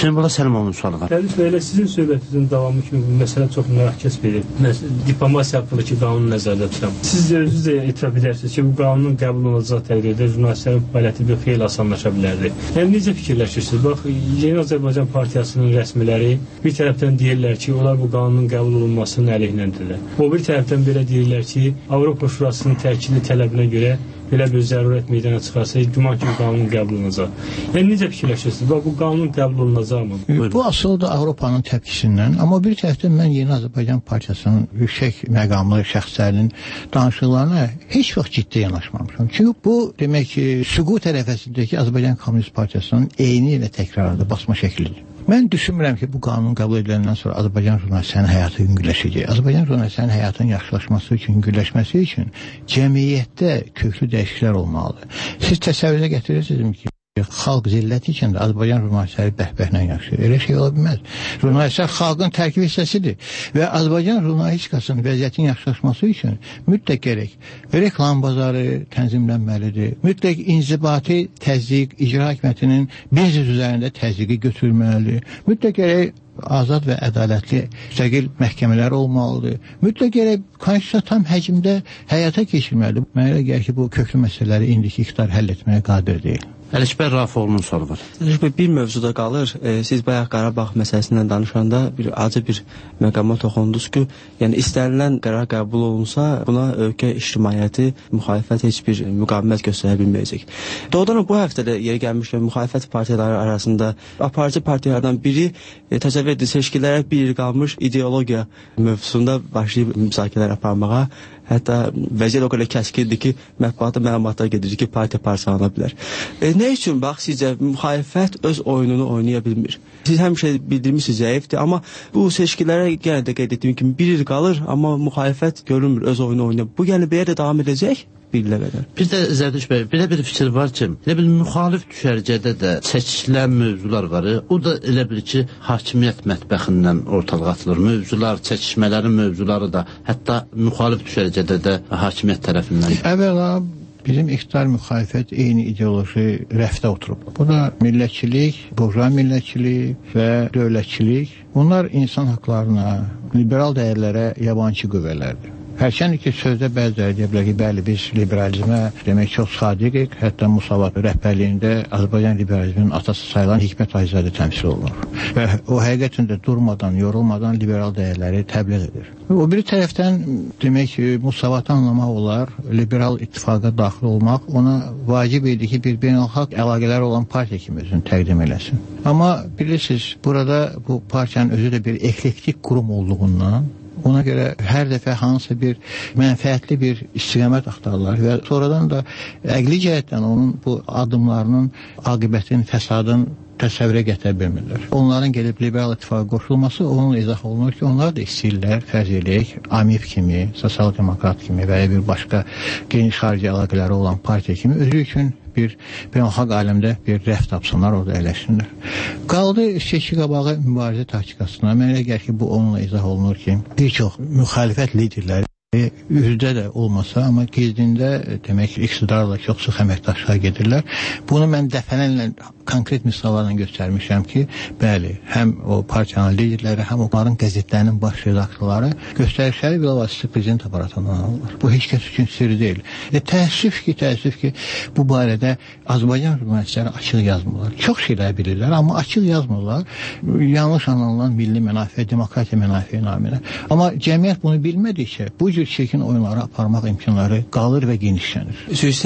Hüseyin Bala Səlimovun sualı var. Fərid bəy, sizin söhbətinizin davamı kimi bu məsələ çox mürakkəs verir. Diplomasiya haqqındakı qanunu nəzərdə tuturam. Siz özünüz də etiraf edərsiniz ki, bu qanunun qəbul olunacağı təqdirdə jurnalistlərin fəaliyyəti bir xeyli asanlaşa bilərdi. Yəni necə fikirləşirsiniz? Bax, Yeni Azərbaycan Partiyasının rəsmiləri bir tərəfdən deyirlər ki, onlar bu qanunun qəbul olunmasının əleyhinədirlər. O bir tərəfdən belə deyirlər ki, Avropa Şurasının təkidli tələbinə görə belə bir zərurət meydana çıxarsa, güman ki, bu qanun qəbul olunacaq. Yəni, necə fikirləşirsiniz? Bax, bu qanun qəbul olunacaq mı? Bu asıl da Avropanın təpkisindən. Amma bir tərəfdən mən Yeni Azərbaycan Partiyasının yüksək məqamlı şəxslərinin danışıqlarına heç vaxt ciddi yanaşmamışam. Çünki bu, demək ki, süqut ərəfəsindəki Azərbaycan Komünist Partiyasının eyni və təkrarlı basma şəklidir. Mən düşünmürəm ki, bu qanun qəbul ediləndən sonra Azərbaycan jurnalistlərinin həyatı yüngülləşəcək. Azərbaycan jurnalistlərinin həyatının yaxşılaşması üçün, yüngülləşməsi üçün cəmiyyətdə köklü dəyişikliklər olmalıdır. Siz təsəvvürə gətirirsiniz ki, xalq zilləti içində Azərbaycan jurnalistləri bəhbəhlə yaşayır. Elə şey ola bilməz. Jurnalistlər xalqın tərkib hissəsidir və Azərbaycan jurnalistikasının vəziyyətin yaxşılaşması üçün mütləq gərək reklam bazarı tənzimlənməlidir. Mütləq inzibati təzyiq, icra hakimiyyətinin biznes üzərində təzyiqi götürülməlidir. Mütləq gərək azad və ədalətli müstəqil məhkəmələr olmalıdır. Mütləq gərək konstitusiya tam həcmdə həyata keçirməlidir. Mənə elə gəlir ki, bu köklü məsələləri indiki iqtidar həll etməyə qadir deyil. Əlişbər Rafoğlu'nun soru var. Əlişbər, bir mövzuda qalır. E, siz bayaq Qarabağ məsələsindən danışanda bir acı bir məqama toxundunuz ki, yəni istənilən qərar qəbul olunsa, buna ölkə ictimaiyyəti, müxalifət heç bir müqavimət göstərə bilməyəcək. Doğrudan bu həftə də yeri gəlmişkən müxalifət partiyaları arasında aparıcı partiyalardan biri e, təsəvvür edin, seçkilərə bir il qalmış ideologiya mövzusunda başlayıb müzakirələr aparmağa. Hətta vəziyyət o qədər kəskindir ki, mətbuata məlumatlar gedir ki, partiya parçalana bilər. E, nə üçün bax sizcə müxalifət öz oyununu oynaya bilmir? Siz həmişə bildirmişsiniz zəifdir, amma bu seçkilərə yenə də qeyd etdiyim kimi bir il qalır, amma müxalifət görünmür öz oyunu oynaya. Bu yəni belə də davam edəcək? Bir də Zərdiş bəy, belə bir fikir var ki, elə bil müxalif düşərgədə də çəkişilən mövzular var. O da elə bil ki, hakimiyyət mətbəxindən ortalığa atılır. Mövzular, çəkişmələrin mövzuları da, hətta müxalif düşərgədə də hakimiyyət tərəfindən. Əvvəla bizim iqtidar müxalifət eyni ideoloji rəfdə oturub. Bu da millətçilik, burjua millətçilik və dövlətçilik. Bunlar insan haqlarına, liberal dəyərlərə yabancı qüvvələrdir. Hərçənd ki, sözdə bəziləri deyə bilər ki, bəli, biz liberalizmə demək çox sadiqik, hətta Musavat rəhbərliyində Azərbaycan liberalizminin atası sayılan Hikmət Acizadə təmsil olunur. Və o həqiqətən də durmadan, yorulmadan liberal dəyərləri təbliğ edir. O bir tərəfdən demək ki, Musavatı anlamaq olar, liberal ittifaqa daxil olmaq ona vacib idi ki, bir beynəlxalq əlaqələr olan partiya kimi özünü təqdim eləsin. Amma bilirsiniz, burada bu partiyanın özü də bir eklektik qurum olduğundan ona görə hər dəfə hansısa bir mənfəətli bir istiqamət axtarırlar və sonradan da əqli cəhətdən onun bu adımlarının aqibətin, fəsadın təsəvvürə gətirə bilmirlər. Onların gəlib liberal ittifaqa qoşulması onun izah olunur ki, onlar da istəyirlər, fərz eləyək, AMİP kimi, sosial-demokrat kimi və ya bir başqa geniş xarici əlaqələri olan partiya kimi özü üçün bir beynəlxalq aləmdə bir rəf tapsınlar, orada əyləşsinlər. Qaldı seçki qabağı mübarizə taktikasına. Mənə elə gəlir ki, bu onunla izah olunur ki, bir çox müxalifət liderləri üzdə də olmasa, amma gizdində demək ki, iqtidarla çox sıx əməkdaşlığa gedirlər. Bunu mən dəfələrlə konkret misallarla göstərmişəm ki, bəli, həm o partiyanın liderləri, həm onların qəzetlərinin baş redaktorları göstərişləri bilavasitə prezident aparatından alırlar. Bu heç kəs üçün sirri deyil. E, təəssüf ki, təəssüf ki, bu barədə Azərbaycan jurnalistləri açıq yazmırlar. Çox şeylər bilirlər, amma açıq yazmırlar. Yanlış anlanan milli mənafe, demokratiya mənafe naminə. Amma cəmiyyət bunu bilmədikcə, bu cür çirkin oyunları aparmaq imkanları qalır və genişlənir.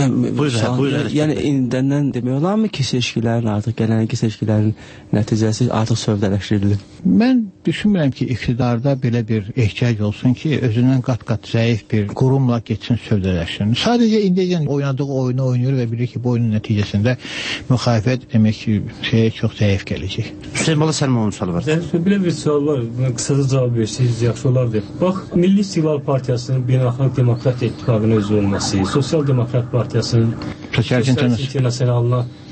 Üzrə, yəni indəndən demək olarmı ki, seçkilərin artıq gələnəki seçkilərin nəticəsi artıq sövdələşdirilir? Mən düşünmürəm ki, iqtidarda belə bir ehtiyac olsun ki, özündən qat-qat zəif bir qurumla geçsin sövdələşsin. Sadəcə indiyəcən oynadığı oyunu oynayır və bilir ki, bu oyunun nəticəsində müxalifət demək ki, şeyə çox zəif gələcək. Hüseyin Bala Səlimovun sualı var. Belə bir sual var, qısaca cavab versiniz, yaxşı olardı. Bax, Milli İstiqlal Partiyasının Beynəlxalq Demokratiya İttifaqının özü olması, Sosial Demokrat Partiyasının Sosial İnternasionalına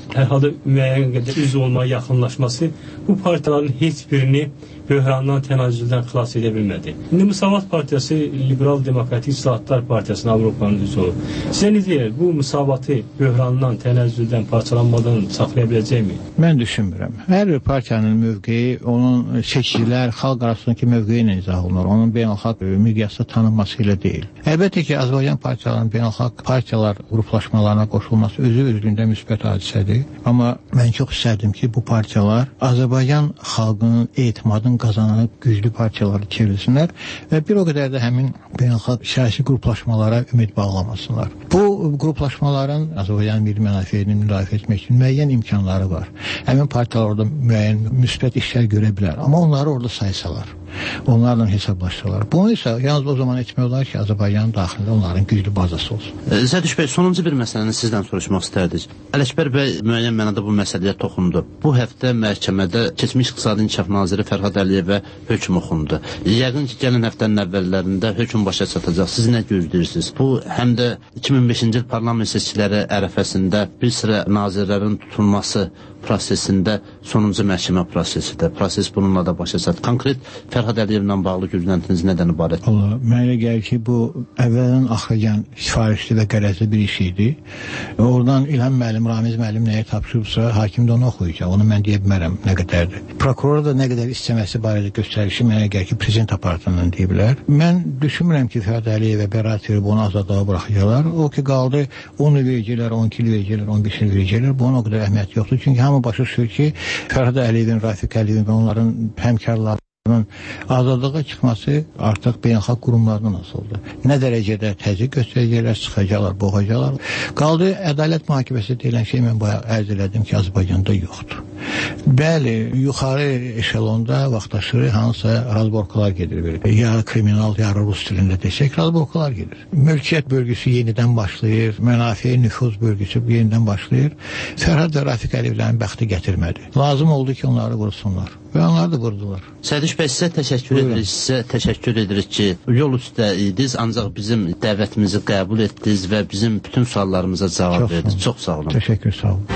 hər halda müəyyən qədər üzv olmaya yaxınlaşması bu partiyaların heç birini böhrandan, tənazüldən xilas edə bilmədi. İndi Müsavat Partiyası Liberal Demokratik İslahatlar Partiyasının Avropanın üzvü olur. Sizə nə deyir? Bu müsavatı böhrandan, tənazüldən, parçalanmadan saxlaya biləcəkmi? Mən düşünmürəm. Hər bir partiyanın mövqeyi, onun seçicilər, xalq arasındakı mövqeyi ilə izah olunur. Onun beynəlxalq miqyasda tanınması ilə deyil. Əlbəttə ki, Azərbaycan partiyalarının beynəlxalq partiyalar qruplaşmalarına qoşulması özü özlüyündə müsbət hadisədir. Amma mən çox istərdim ki, bu partiyalar Azərbaycan xalqının etimadını qazanıb güclü partiyaları çevrilsinlər və bir o qədər də həmin beynəlxalq siyasi qruplaşmalara ümid bağlamasınlar. Bu qruplaşmaların Azərbaycan milli mənafeyini müdafiə etmək üçün müəyyən imkanları var. Həmin partiyalar orada müəyyən müsbət işlər görə bilər, amma onları orada saysalar, onlarla hesablaşsalar. Bunu isə yalnız o zaman etmək olar ki, Azərbaycanın daxilində onların güclü bazası olsun. Zərduş bəy, sonuncu bir məsələni sizdən soruşmaq istərdik. Ələkbər bəy müəyyən mənada bu məsələyə toxundu. Bu həftə məhkəmədə keçmiş İqtisadi İnkişaf naziri Fərhad Əliyevə hökm oxundu. Yəqin ki, gələn həftənin əvvəllərində hökm başa çatacaq. Siz nə gözləyirsiniz? Bu, həm də iki min beşinci il parlament seçkiləri ərəfəsində bir sıra nazirlərin tutulması prosesində sonuncu məhkəmə prosesidir. Proses bununla da başa çatır. Konkret Fərhad Əliyevlə bağlı gözləntiniz nədən ibarət? Allah, mənə gəlir ki, bu əvvələn axıracan sifarişli və qərəzli bir iş idi. Oradan İlham müəllim, Ramiz müəllim nəyə tapşırıbsa, hakim də onu oxuyacaq. Onu mən deyə bilmərəm nə qədərdir. Prokuror da nə qədər istəməsi barədə göstərişi mənə gəlir ki, prezident aparatından deyiblər. Mən düşünmürəm ki, Fərhad Əliyevə bəraət verib onu azadlığa buraxacaqlar. O ki, qaldı on il verəcəklər, on iki il verəcəklər, on beş il verəcəklər. Bunun o qədər əhəmiyyəti yoxdur. Çünki hamı başa düşür ki, Fərhad Əliyevin, Rafiq Əliyevin və onların həmkarları azadlığa çıxması artıq beynəlxalq qurumlardan asıldı. Nə dərəcədə təzyiq göstərəcəklər, sıxacaqlar, boğacaqlar. Qaldı, ədalət mühakiməsi deyilən şey mən bayağı ərz elədim ki, Azərbaycanda yoxdur. Bəli, yuxarı eşelonda vaxtaşırı hansısa razborkalar gedir. Ya kriminal, ya rus dilində desək, razborkalar gedir. Mülkiyyət bölgüsü yenidən başlayır, mənafiə nüfuz bölgüsü yenidən başlayır. Fərhad və Rafiq Əliyevlərin bəxti gətirmədi. Lazım oldu ki, onları vursunlar. Və onları da vurdular. Sərdiş bəy, sizə təşəkkür edirik, sizə təşəkkür edirik ki, yol üstə idiniz, ancaq bizim dəvətimizi qəbul etdiniz və bizim bütün suallarımıza cavab verdiniz. Çox sağ olun. Təşəkkür, sağ olun.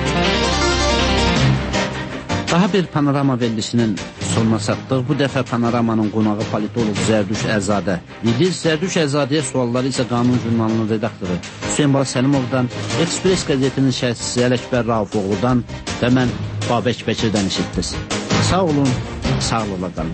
Daha bir panorama verilişinin sonuna çatdıq. Bu dəfə panoramanın qonağı politolog Zərduş Əzadə idi. Zərduş Əzadəyə sualları isə Qanun jurnalının redaktoru Hüseyin Bala Səlimovdan, Ekspres qəzetinin şərhçisi Ələkbər Raufoğludan və mən Babək Bəkirdən eşitdiniz. Sağ olun, sağlıqla qalın.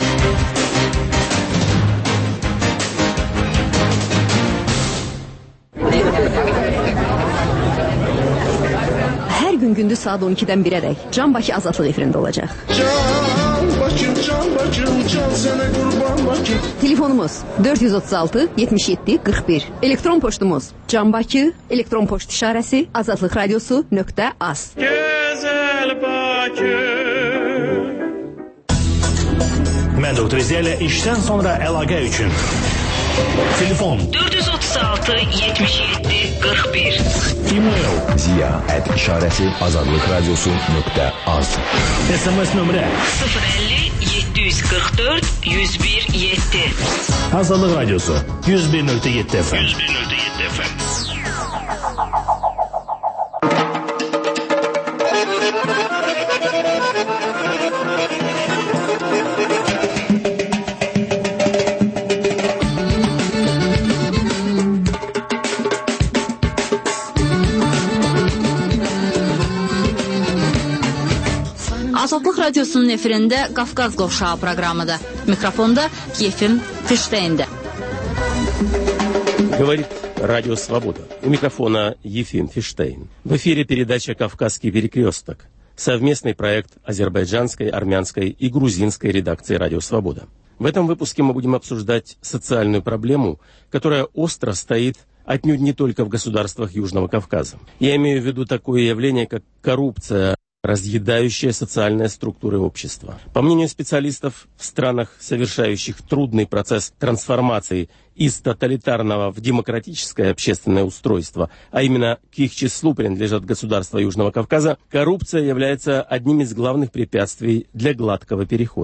Hər gün gündüz saat on ikidən birədək Can Bakı Azadlıq efirində olacaq. Can Bakım, Can Bakım, can sənə qurban Bakım. Telefonumuz dörd yüz otuz altı yetmiş yeddi qırx bir. Elektron poçtumuz Can Bakı, elektron poçt işarəsi azadlıq radiosu nöqtə az. Gözəl Bakı. Mən doktor İziyə ilə işdən sonra əlaqə üçün. Telefon dörd yüz otuz altı yetmiş yeddi qırx bir. E-mail ziya at işarəsi azadlıq radiosu nöqtə az. S M S nömrə sıfır əlli yeddi yüz qırx dörd yüz bir yeddi. Azadlıq radiosu yüz bir nöqtə yeddi F M. yüz bir nöqtə yeddi F M. Azadlıq radiosunun efirində Qafqaz Qovşağı proqramıdır. Mikrofonda Yefim Фиштейн'də. Говорит Радио Свобода. У микрофона Ефим Фиштейн. В эфире передача «Кавказский перекресток». Совместный проект азербайджанской, армянской и грузинской редакции «Радио Свобода». В этом выпуске мы будем обсуждать социальную проблему, которая остро стоит отнюдь не только в государствах Южного Кавказа. Я имею в виду такое явление, как коррупция, разъедающая социальные структуры общества. По мнению специалистов, в странах, совершающих трудный процесс трансформации из тоталитарного в демократическое общественное устройство, а именно к их числу принадлежат государства Южного Кавказа, коррупция является одним из главных препятствий для гладкого перехода.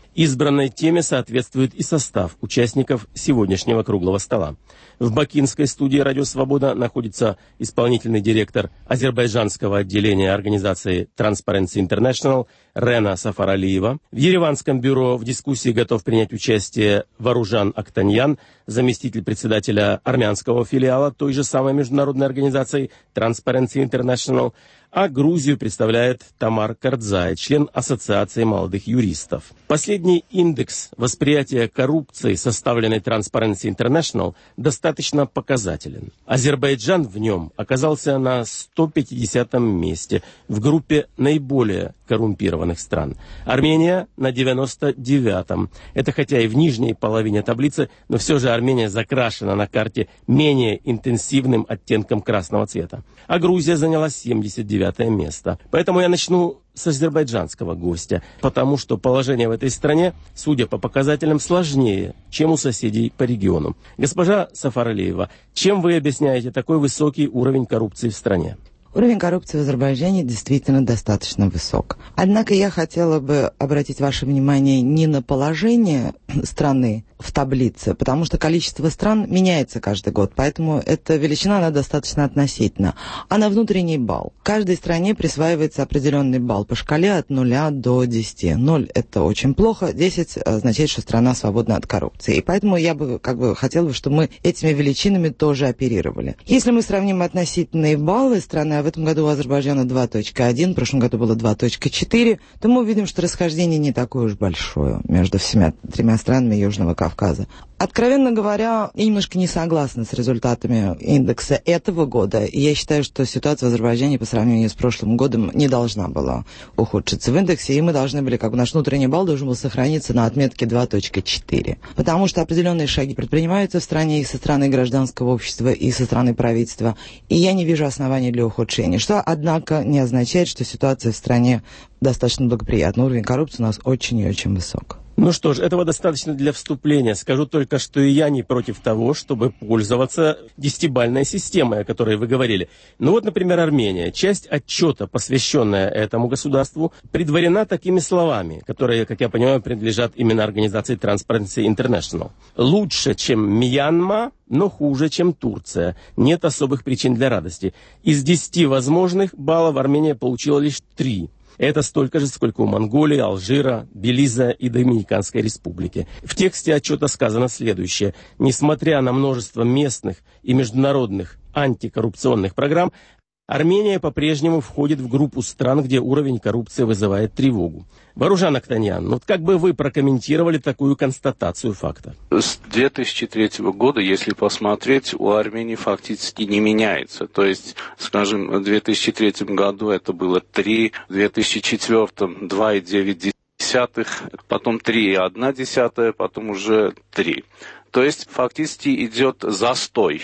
Избранной теме соответствует и состав участников сегодняшнего круглого стола. В бакинской студии «Радио Свобода» находится исполнительный директор азербайджанского отделения организации Transparency International Рена Сафаралиева. В ереванском бюро в дискуссии готов принять участие Варужан Актаньян, заместитель председателя армянского филиала той же самой международной организации Transparency International. А Грузию представляет Тамар Кардзай, член Ассоциации молодых юристов. Последний индекс восприятия коррупции, составленный Transparency International, достаточно показателен. Азербайджан в нем оказался на сто пятидесятом месте в группе наиболее коррумпированных стран. Армения на девяносто девятом. Это хотя и в нижней половине таблицы, но все же Армения закрашена на карте менее интенсивным оттенком красного цвета. А Грузия заняла семьдесят девятое место. Поэтому я начну с азербайджанского гостя, потому что положение в этой стране, судя по показателям, сложнее, чем у соседей по региону. Госпожа Сафаралиева, чем вы объясняете такой высокий уровень коррупции в стране? Уровень коррупции в Азербайджане действительно достаточно высок. Однако я хотела бы обратить ваше внимание не на положение страны в таблице, потому что количество стран меняется каждый год, поэтому эта величина, она достаточно относительна, а на внутренний балл. Каждой стране присваивается определенный балл по шкале от нуля до десяти. ноль – это очень плохо, десять означает, что страна свободна от коррупции. И поэтому я бы как бы хотела бы, чтобы мы этими величинами тоже оперировали. Если мы сравним относительные баллы страны, а в этом году у Азербайджана два точка один, в прошлом году было два точка четыре, то мы увидим, что расхождение не такое уж большое между всеми тремя странами Южного Кавказа. Откровенно говоря, я немножко не согласна с результатами индекса этого года. И я считаю, что ситуация в Азербайджане по сравнению с прошлым годом не должна была ухудшиться в индексе, и мы должны были, как бы наш внутренний балл должен был сохраниться на отметке два точка четыре. Потому что определенные шаги предпринимаются в стране и со стороны гражданского общества, и со стороны правительства. И я не вижу оснований для ухудшения. Что, однако, не означает, что ситуация в стране достаточно благоприятна. Уровень коррупции у нас очень и очень высок. Ну что ж, этого достаточно для вступления. Скажу только, что и я не против того, чтобы пользоваться десятибалльной системой, о которой вы говорили. Ну вот, например, Армения. Часть отчета, посвященная этому государству, предварена такими словами, которые, как я понимаю, принадлежат именно организации Transparency International. Лучше, чем Мьянма, но хуже, чем Турция. Нет особых причин для радости. Из десяти возможных баллов Армения получила лишь три. Это столько же, сколько у Монголии, Алжира, Белиза и Доминиканской республики. В тексте отчета сказано следующее. Несмотря на множество местных и международных антикоррупционных программ, Армения по-прежнему входит в группу стран, где уровень коррупции вызывает тревогу. Варужан Актаньян, ну как бы вы прокомментировали такую констатацию факта? С две тысячи третьего года, если посмотреть, у Армении фактически не меняется. То есть, скажем, в две тысячи третьем году это было три, в две тысячи четвёртом два и девять десятых, потом три и одна десятая, потом уже три. То есть, фактически идет застой.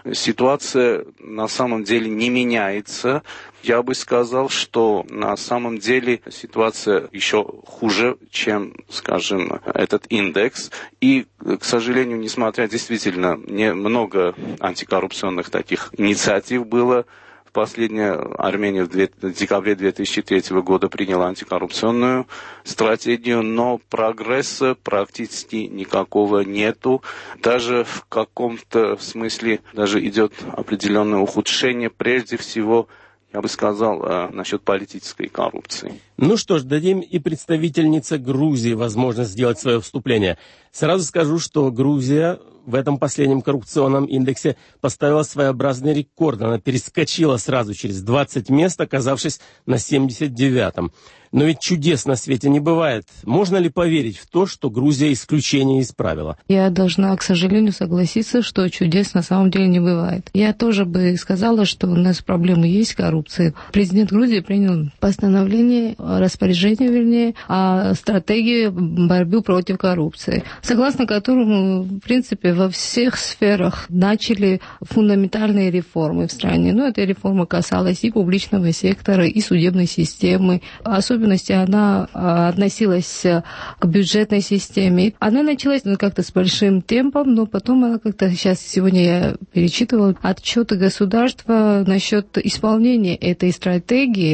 Ситуация на самом деле не меняется. Я бы сказал, что на самом деле ситуация еще хуже, чем, скажем, этот индекс. И, к сожалению, несмотря действительно не много антикоррупционных таких инициатив было, Последняя Армения в декабре две тысячи третьего года приняла антикоррупционную стратегию, но прогресса практически никакого нету. Даже в каком-то смысле даже идет определенное ухудшение, прежде всего, я бы сказал, насчет политической коррупции. Ну что ж, дадим и представительнице Грузии возможность сделать свое вступление. Сразу скажу, что Грузия в этом последнем коррупционном индексе поставила своеобразный рекорд. Она перескочила сразу через двадцать мест, оказавшись на семьдесят девятом. Но ведь чудес на свете не бывает. Можно ли поверить в то, что Грузия исключение из правила? Я должна, к сожалению, согласиться, что чудес на самом деле не бывает. Я тоже бы сказала, что у нас проблемы есть с коррупцией. Президент Грузии принял постановление, распоряжение, вернее, о стратегии борьбы против коррупции, согласно которому, в принципе, во всех сферах начали фундаментальные реформы в стране. Ну, эта реформа касалась и публичного сектора, и судебной системы. Особенно она относилась к бюджетной системе. Она началась ну, как-то с большим темпом, но потом она как-то, сейчас сегодня я перечитывала отчеты государства насчет исполнения этой стратегии, но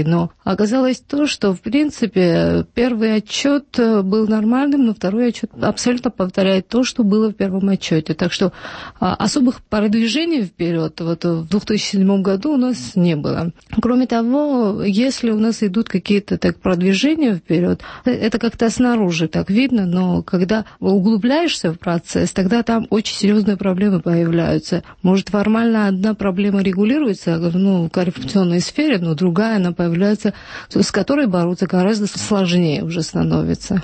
оказалось то, что, в принципе, первый отчет был нормальным, но второй отчет абсолютно повторяет то, что было в первом отчете. Так что особых продвижений вперед вот в две тысячи седьмом году у нас не было. Кроме того, если у нас идут какие-то так продвижения вперед, это как-то снаружи так видно, но когда углубляешься в процесс, тогда там очень серьезные проблемы появляются. Может, формально одна проблема регулируется, ну, в коррупционной сфере, но другая, она появляется, с которой бороться гораздо сложнее уже становится.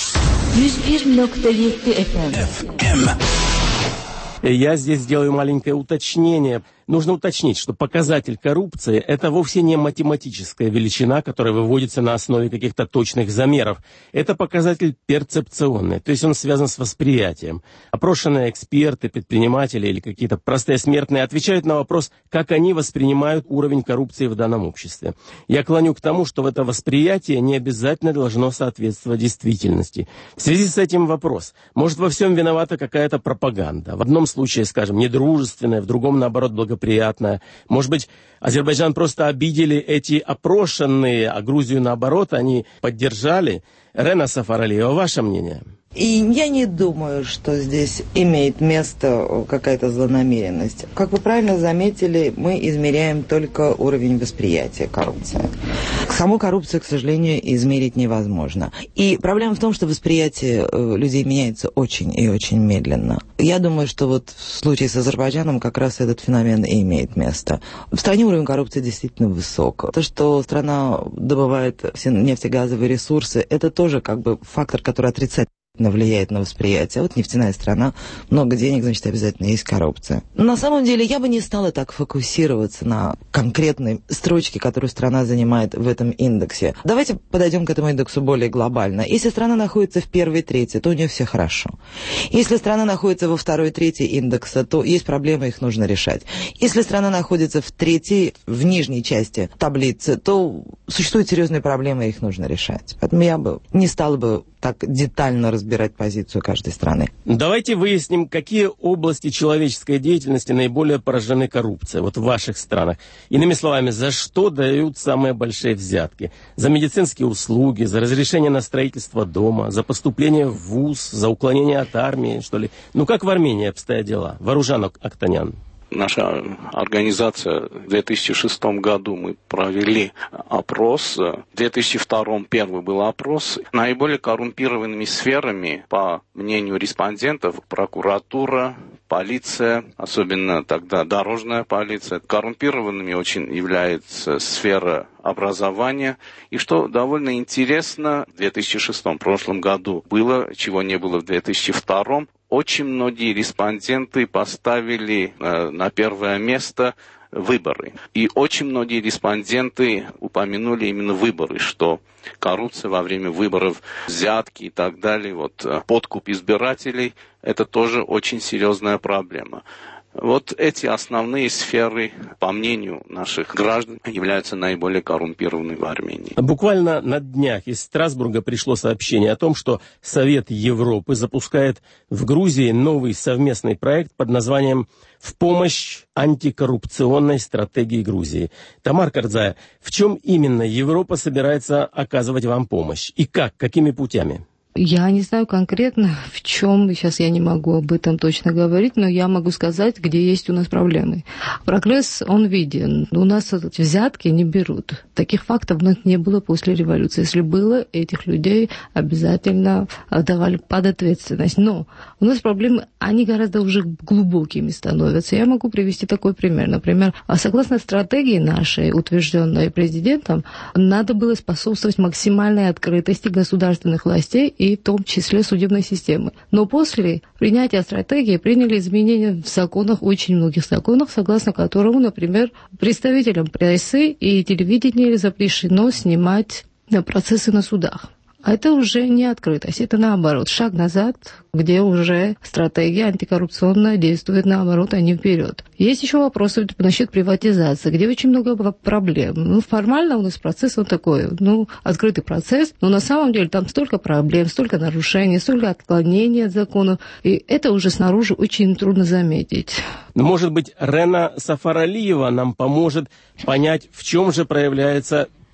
Я здесь сделаю маленькое уточнение. Нужно уточнить, что показатель коррупции – это вовсе не математическая величина, которая выводится на основе каких-то точных замеров. Это показатель перцепционный, то есть он связан с восприятием. Опрошенные эксперты, предприниматели или какие-то простые смертные отвечают на вопрос, как они воспринимают уровень коррупции в данном обществе. Я клоню к тому, что в это восприятие не обязательно должно соответствовать действительности. В связи с этим вопрос. Может, во всем виновата какая-то пропаганда? В одном случае, скажем, недружественная, в другом, наоборот, благоприятная. Приятно. Может быть, Азербайджан просто обидели эти опрошенные, а Грузию, наоборот, они поддержали? Рена Сафаралиева, ваше мнение? И я не думаю, что здесь имеет место какая-то злонамеренность. Как вы правильно заметили, мы измеряем только уровень восприятия коррупции. Саму коррупцию, к сожалению, измерить невозможно. И проблема в том, что восприятие людей меняется очень и очень медленно. Я думаю, что вот в случае с Азербайджаном как раз этот феномен и имеет место. В стране уровень коррупции действительно высок. То, что страна добывает все нефтегазовые ресурсы, это тоже как бы фактор, который отрицательно влияет на восприятие. Вот нефтяная страна, много денег, значит, обязательно есть коррупция. Но на самом деле я бы не стала так фокусироваться на конкретной строчке, которую страна занимает в этом индексе. Давайте подойдем к этому индексу более глобально. Если страна находится в первой трети, то у нее все хорошо. Если страна находится во второй трети индекса, то есть проблемы, их нужно решать. Если страна находится в третьей, в нижней части таблицы, то существуют серьезные проблемы, их нужно решать. Поэтому я бы не стала бы так детально разбирать позицию каждой страны. Давайте выясним, какие области человеческой деятельности наиболее поражены коррупцией вот в ваших странах. Иными словами, за что дают самые большие взятки? За медицинские услуги, за разрешение на строительство дома, за поступление в вуз, за уклонение от армии, что ли? Ну, как в Армении обстоят дела? Варужан Актанян. Наша организация в две тысячи шестом году мы провели опрос. В две тысячи втором первый был опрос. Наиболее коррумпированными сферами, по мнению респондентов, прокуратура, полиция, особенно тогда дорожная полиция. Коррумпированными очень является сфера образования. И что довольно интересно, в две тысячи шестом, в прошлом году, было, чего не было в две тысячи втором, очень многие респонденты поставили э, на первое место выборы. И очень многие респонденты упомянули именно выборы, что коррупция во время выборов, взятки и так далее, вот, подкуп избирателей, это тоже очень серьезная проблема. Вот эти основные сферы, по мнению наших граждан, являются наиболее коррумпированными в Армении. Буквально на днях из Страсбурга пришло сообщение о том, что Совет Европы запускает в Грузии новый совместный проект под названием «В помощь антикоррупционной стратегии Грузии». Тамар Карзая, в чем именно Европа собирается оказывать вам помощь? И как? Какими путями? Я не знаю конкретно, в чем, сейчас я не могу об этом точно говорить, но я могу сказать, где есть у нас проблемы. Прогресс, он виден. У нас взятки не берут. Таких фактов у нас не было после революции. Если было, этих людей обязательно давали под ответственность. Но у нас проблемы, они гораздо уже глубокими становятся. Я могу привести такой пример. Например, согласно стратегии нашей, утвержденной президентом, надо было способствовать максимальной открытости государственных властей и в том числе судебной системы. Но после принятия стратегии приняли изменения в законах, очень многих законах, согласно которому, например, представителям прессы и телевидения запрещено снимать процессы на судах. А это уже не открытость, это наоборот, шаг назад, где уже стратегия антикоррупционная действует наоборот, а не вперед. Есть еще вопросы насчет приватизации, где очень много проблем. Ну, формально у нас процесс вот такой, ну, открытый процесс, но на самом деле там столько проблем, столько нарушений, столько отклонений от законов, и это уже снаружи очень трудно заметить. Может быть, Рена Сафаралиева нам поможет понять, в чем же проявляется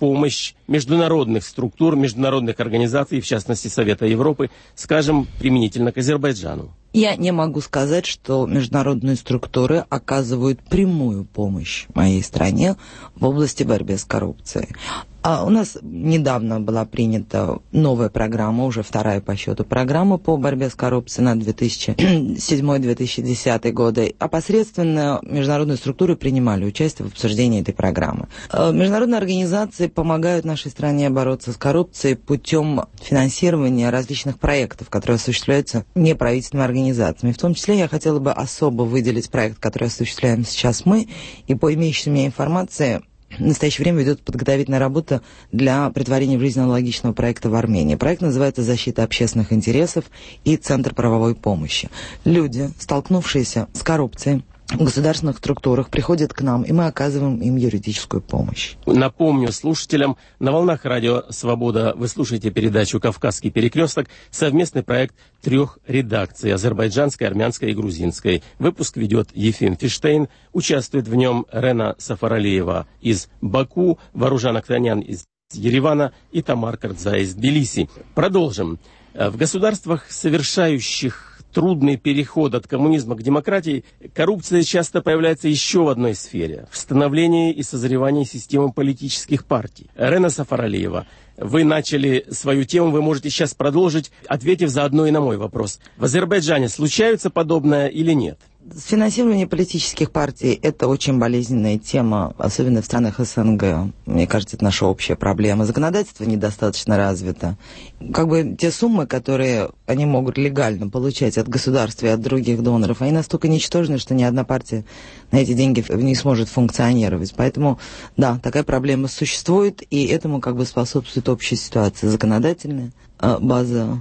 помощь международных структур, международных организаций, в частности Совета Европы, скажем, применительно к Азербайджану? Я не могу сказать, что международные структуры оказывают прямую помощь моей стране в области борьбы с коррупцией. А у нас недавно была принята новая программа, уже вторая по счету программа по борьбе с коррупцией на две тысячи седьмой — две тысячи десятый годы. А посредственно международные структуры принимали участие в обсуждении этой программы. Международные организации помогают нашей стране бороться с коррупцией путем финансирования различных проектов, которые осуществляются неправительственными организациями. В том числе я хотела бы особо выделить проект, который осуществляем сейчас мы, и по имеющейся мне информации в настоящее время ведет подготовительная работа для претворения в жизнь аналогичного проекта в Армении. Проект называется «Защита общественных интересов» и «Центр правовой помощи». Люди, столкнувшиеся с коррупцией в государственных структурах, приходят к нам, и мы оказываем им юридическую помощь. Напомню слушателям, на волнах радио «Свобода» вы слушаете передачу «Кавказский перекресток», совместный проект трех редакций – азербайджанской, армянской и грузинской. Выпуск ведет Ефим Фиштейн, участвует в нем Рена Сафаралиева из Баку, Варужан Актанян из Еревана и Тамар Кардза из Тбилиси. Продолжим. В государствах, совершающих трудный переход от коммунизма к демократии, коррупция часто появляется еще в одной сфере – в становлении и созревании системы политических партий. Рена Сафаралиева, вы начали свою тему, вы можете сейчас продолжить, ответив заодно и на мой вопрос. В Азербайджане случается подобное или нет? Финансирование политических партий – это очень болезненная тема, особенно в странах СНГ. Мне кажется, это наша общая проблема. Законодательство недостаточно развито. Как бы те суммы, которые они могут легально получать от государства и от других доноров, они настолько ничтожны, что ни одна партия на эти деньги не сможет функционировать. Поэтому, да, такая проблема существует, и этому как бы способствует общая ситуация, законодательная база.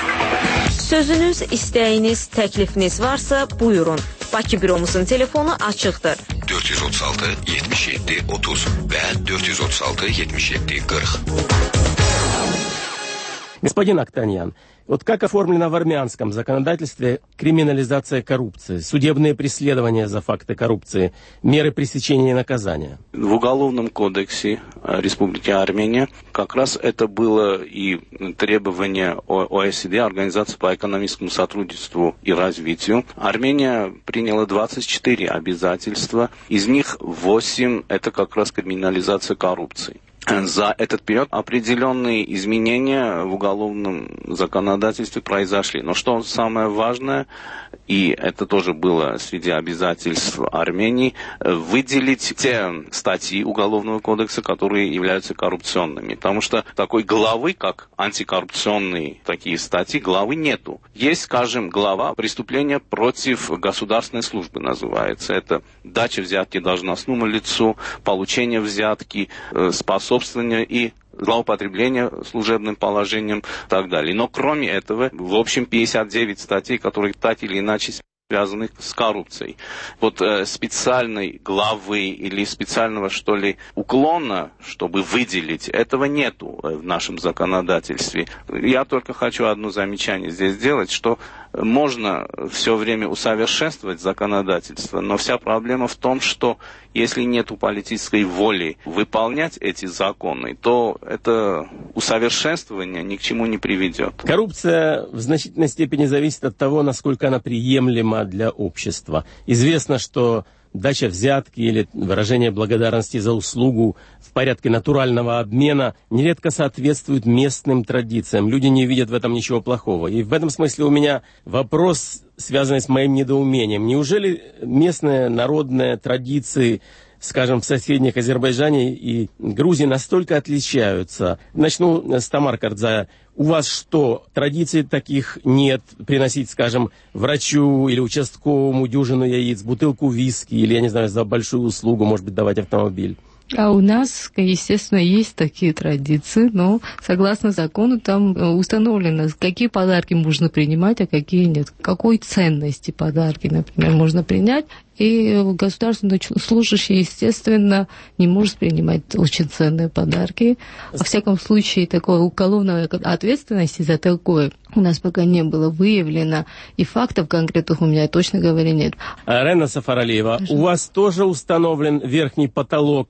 Sözünüz, istəyiniz, təklifiniz varsa buyurun. Bakı büromuzun telefonu açıqdır. dört yüz otuz altı yetmiş yedi otuz və dört yüz otuz altı yetmiş yedi qırx. Господин Актаньян, вот как оформлена в армянском законодательстве криминализация коррупции, судебные преследования за факты коррупции, меры пресечения и наказания? В Уголовном кодексе Республики Армения как раз это было и требование ОСД, Организации по экономическому сотрудничеству и развитию. Армения приняла двадцать четыре обязательства, из них восемь это как раз криминализация коррупции. За этот период определенные изменения в уголовном законодательстве произошли. Но что самое важное, и это тоже было среди обязательств Армении, выделить те статьи Уголовного кодекса, которые являются коррупционными. Потому что такой главы, как антикоррупционные такие статьи, главы нету. Есть, скажем, глава «Преступления против государственной службы» называется. Это дача взятки должностному лицу, получение взятки, способствование и злоупотребление служебным положением и так далее. Но кроме этого, в общем, пятьдесят девять статей, которые так или иначе связаны с коррупцией. Вот э, специальной главы или специального, что ли, уклона, чтобы выделить, этого нету в нашем законодательстве. Я только хочу одно замечание здесь сделать, что можно все время усовершенствовать законодательство, но вся проблема в том, что если нет политической воли выполнять эти законы, то это усовершенствование ни к чему не приведет. Коррупция в значительной степени зависит от того, насколько она приемлема для общества. Известно, что дача взятки или выражение благодарности за услугу в порядке натурального обмена нередко соответствует местным традициям. Люди не видят в этом ничего плохого. И в этом смысле у меня вопрос, связанный с моим недоумением. Неужели местные народные традиции, скажем, в соседних Азербайджане и Грузии настолько отличаются? Начну с Тамар Кардза. У вас что, традиций таких нет? Приносить, скажем, врачу или участковому дюжину яиц, бутылку виски, или, я не знаю, за большую услугу, может быть, давать автомобиль? А у нас, естественно, есть такие традиции, но согласно закону там установлено, какие подарки можно принимать, а какие нет. Какой ценности подарки, например, можно принять. И государственный служащий, естественно, не может принимать очень ценные подарки. Во всяком случае, такой уголовной ответственности за такое у нас пока не было выявлено. И фактов конкретных у меня, точно говоря, нет. Рена Сафаралиева, у вас тоже установлен верхний потолок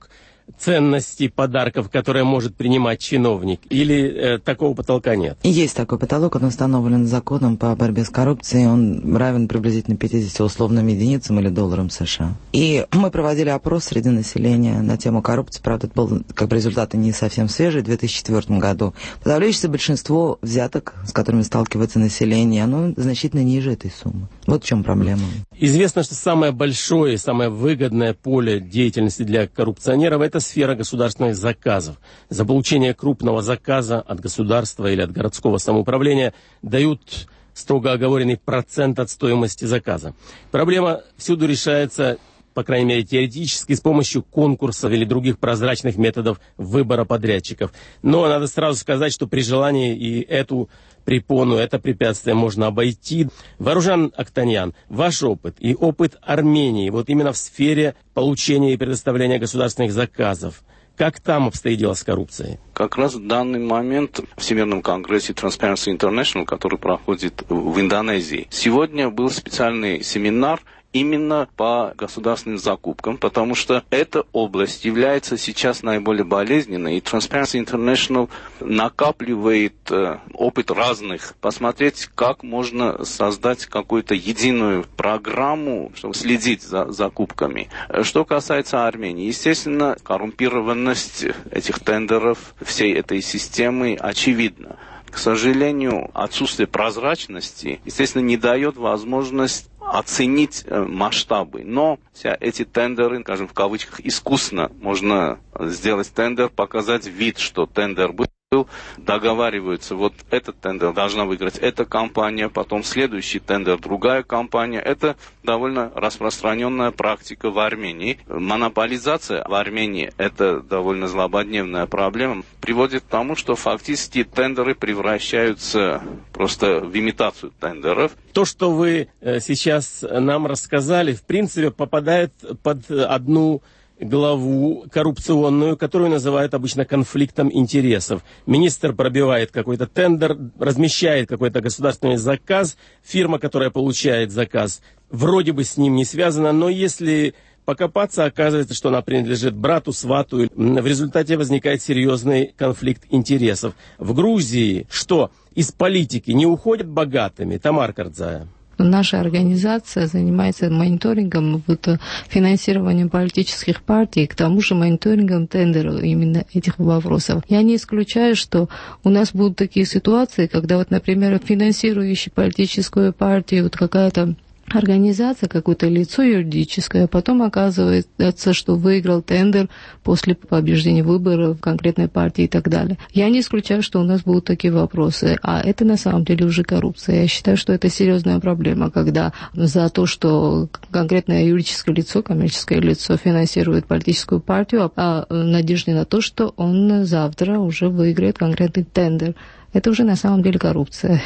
ценности подарков, которые может принимать чиновник, или э, такого потолка нет? Есть такой потолок, он установлен законом по борьбе с коррупцией, он равен приблизительно пятидесяти условным единицам или долларам США. И мы проводили опрос среди населения на тему коррупции, правда, это был, как бы, результаты не совсем свежие, в две тысячи четвёртом году. Подавляющее большинство взяток, с которыми сталкивается население, оно значительно ниже этой суммы. Вот в чем проблема. Известно, что самое большое, самое выгодное поле деятельности для коррупционеров – это сфера государственных заказов. За получение крупного заказа от государства или от городского самоуправления дают строго оговоренный процент от стоимости заказа. Проблема всюду решается, по крайней мере теоретически, с помощью конкурсов или других прозрачных методов выбора подрядчиков. Но надо сразу сказать, что при желании и эту препону, это препятствие можно обойти. Варужан Актаньян, ваш опыт и опыт Армении, вот именно в сфере получения и предоставления государственных заказов, как там обстоит дело с коррупцией? Как раз в данный момент в Всемирном конгрессе Transparency International, который проходит в Индонезии, сегодня был специальный семинар именно по государственным закупкам, потому что эта область является сейчас наиболее болезненной, и Transparency International накапливает э, опыт разных, посмотреть, как можно создать какую-то единую программу, чтобы следить за закупками. Что касается Армении, естественно, коррумпированность этих тендеров, всей этой системы очевидна. К сожалению, отсутствие прозрачности, естественно, не дает возможность оценить масштабы. Но все эти тендеры, скажем, в кавычках, искусно можно сделать тендер, показать вид, что тендер был, договариваются, вот этот тендер должна выиграть эта компания, потом следующий тендер другая компания. Это довольно распространенная практика в Армении. Монополизация в Армении, это довольно злободневная проблема, приводит к тому, что фактически тендеры превращаются просто в имитацию тендеров. То, что вы сейчас нам рассказали, в принципе, попадает под одну главу коррупционную, которую называют обычно конфликтом интересов. Министр пробивает какой-то тендер, размещает какой-то государственный заказ, фирма, которая получает заказ, вроде бы с ним не связана, но если покопаться, оказывается, что она принадлежит брату, свату. В результате возникает серьезный конфликт интересов. В Грузии что? Из политики не уходят богатыми? Тамара Кардзая. Наша организация занимается мониторингом, вот, финансированием политических партий, к тому же мониторингом тендеров именно этих вопросов. Я не исключаю, что у нас будут такие ситуации, когда, вот, например, финансирующий политическую партию вот какая-то организация, какое-то лицо юридическое, а потом оказывается, что выиграл тендер после побеждения выборов конкретной партии и так далее. Я не исключаю, что у нас будут такие вопросы, а это на самом деле уже коррупция. Я считаю, что это серьезная проблема, когда за то, что конкретное юридическое лицо, коммерческое лицо финансирует политическую партию, а в надежде на то, что он завтра уже выиграет конкретный тендер. Это уже на самом деле коррупция.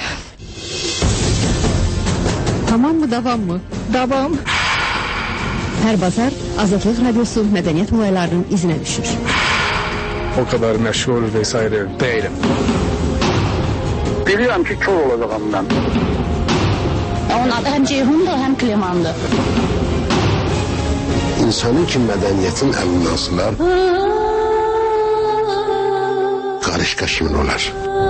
Tamam mı, davam mı? Davam. Hər bazar Azadlıq Radyosu mədəniyyət olaylarının izinə düşür. O kadar meşgul vesaire değilim. Biliyorum ki kör olacağım ben. Onun adı hem Ceyhun'dur hem Kliman'dır. İnsanın ki mədəniyyətin əlindən asılar, qarışqa kimin olar?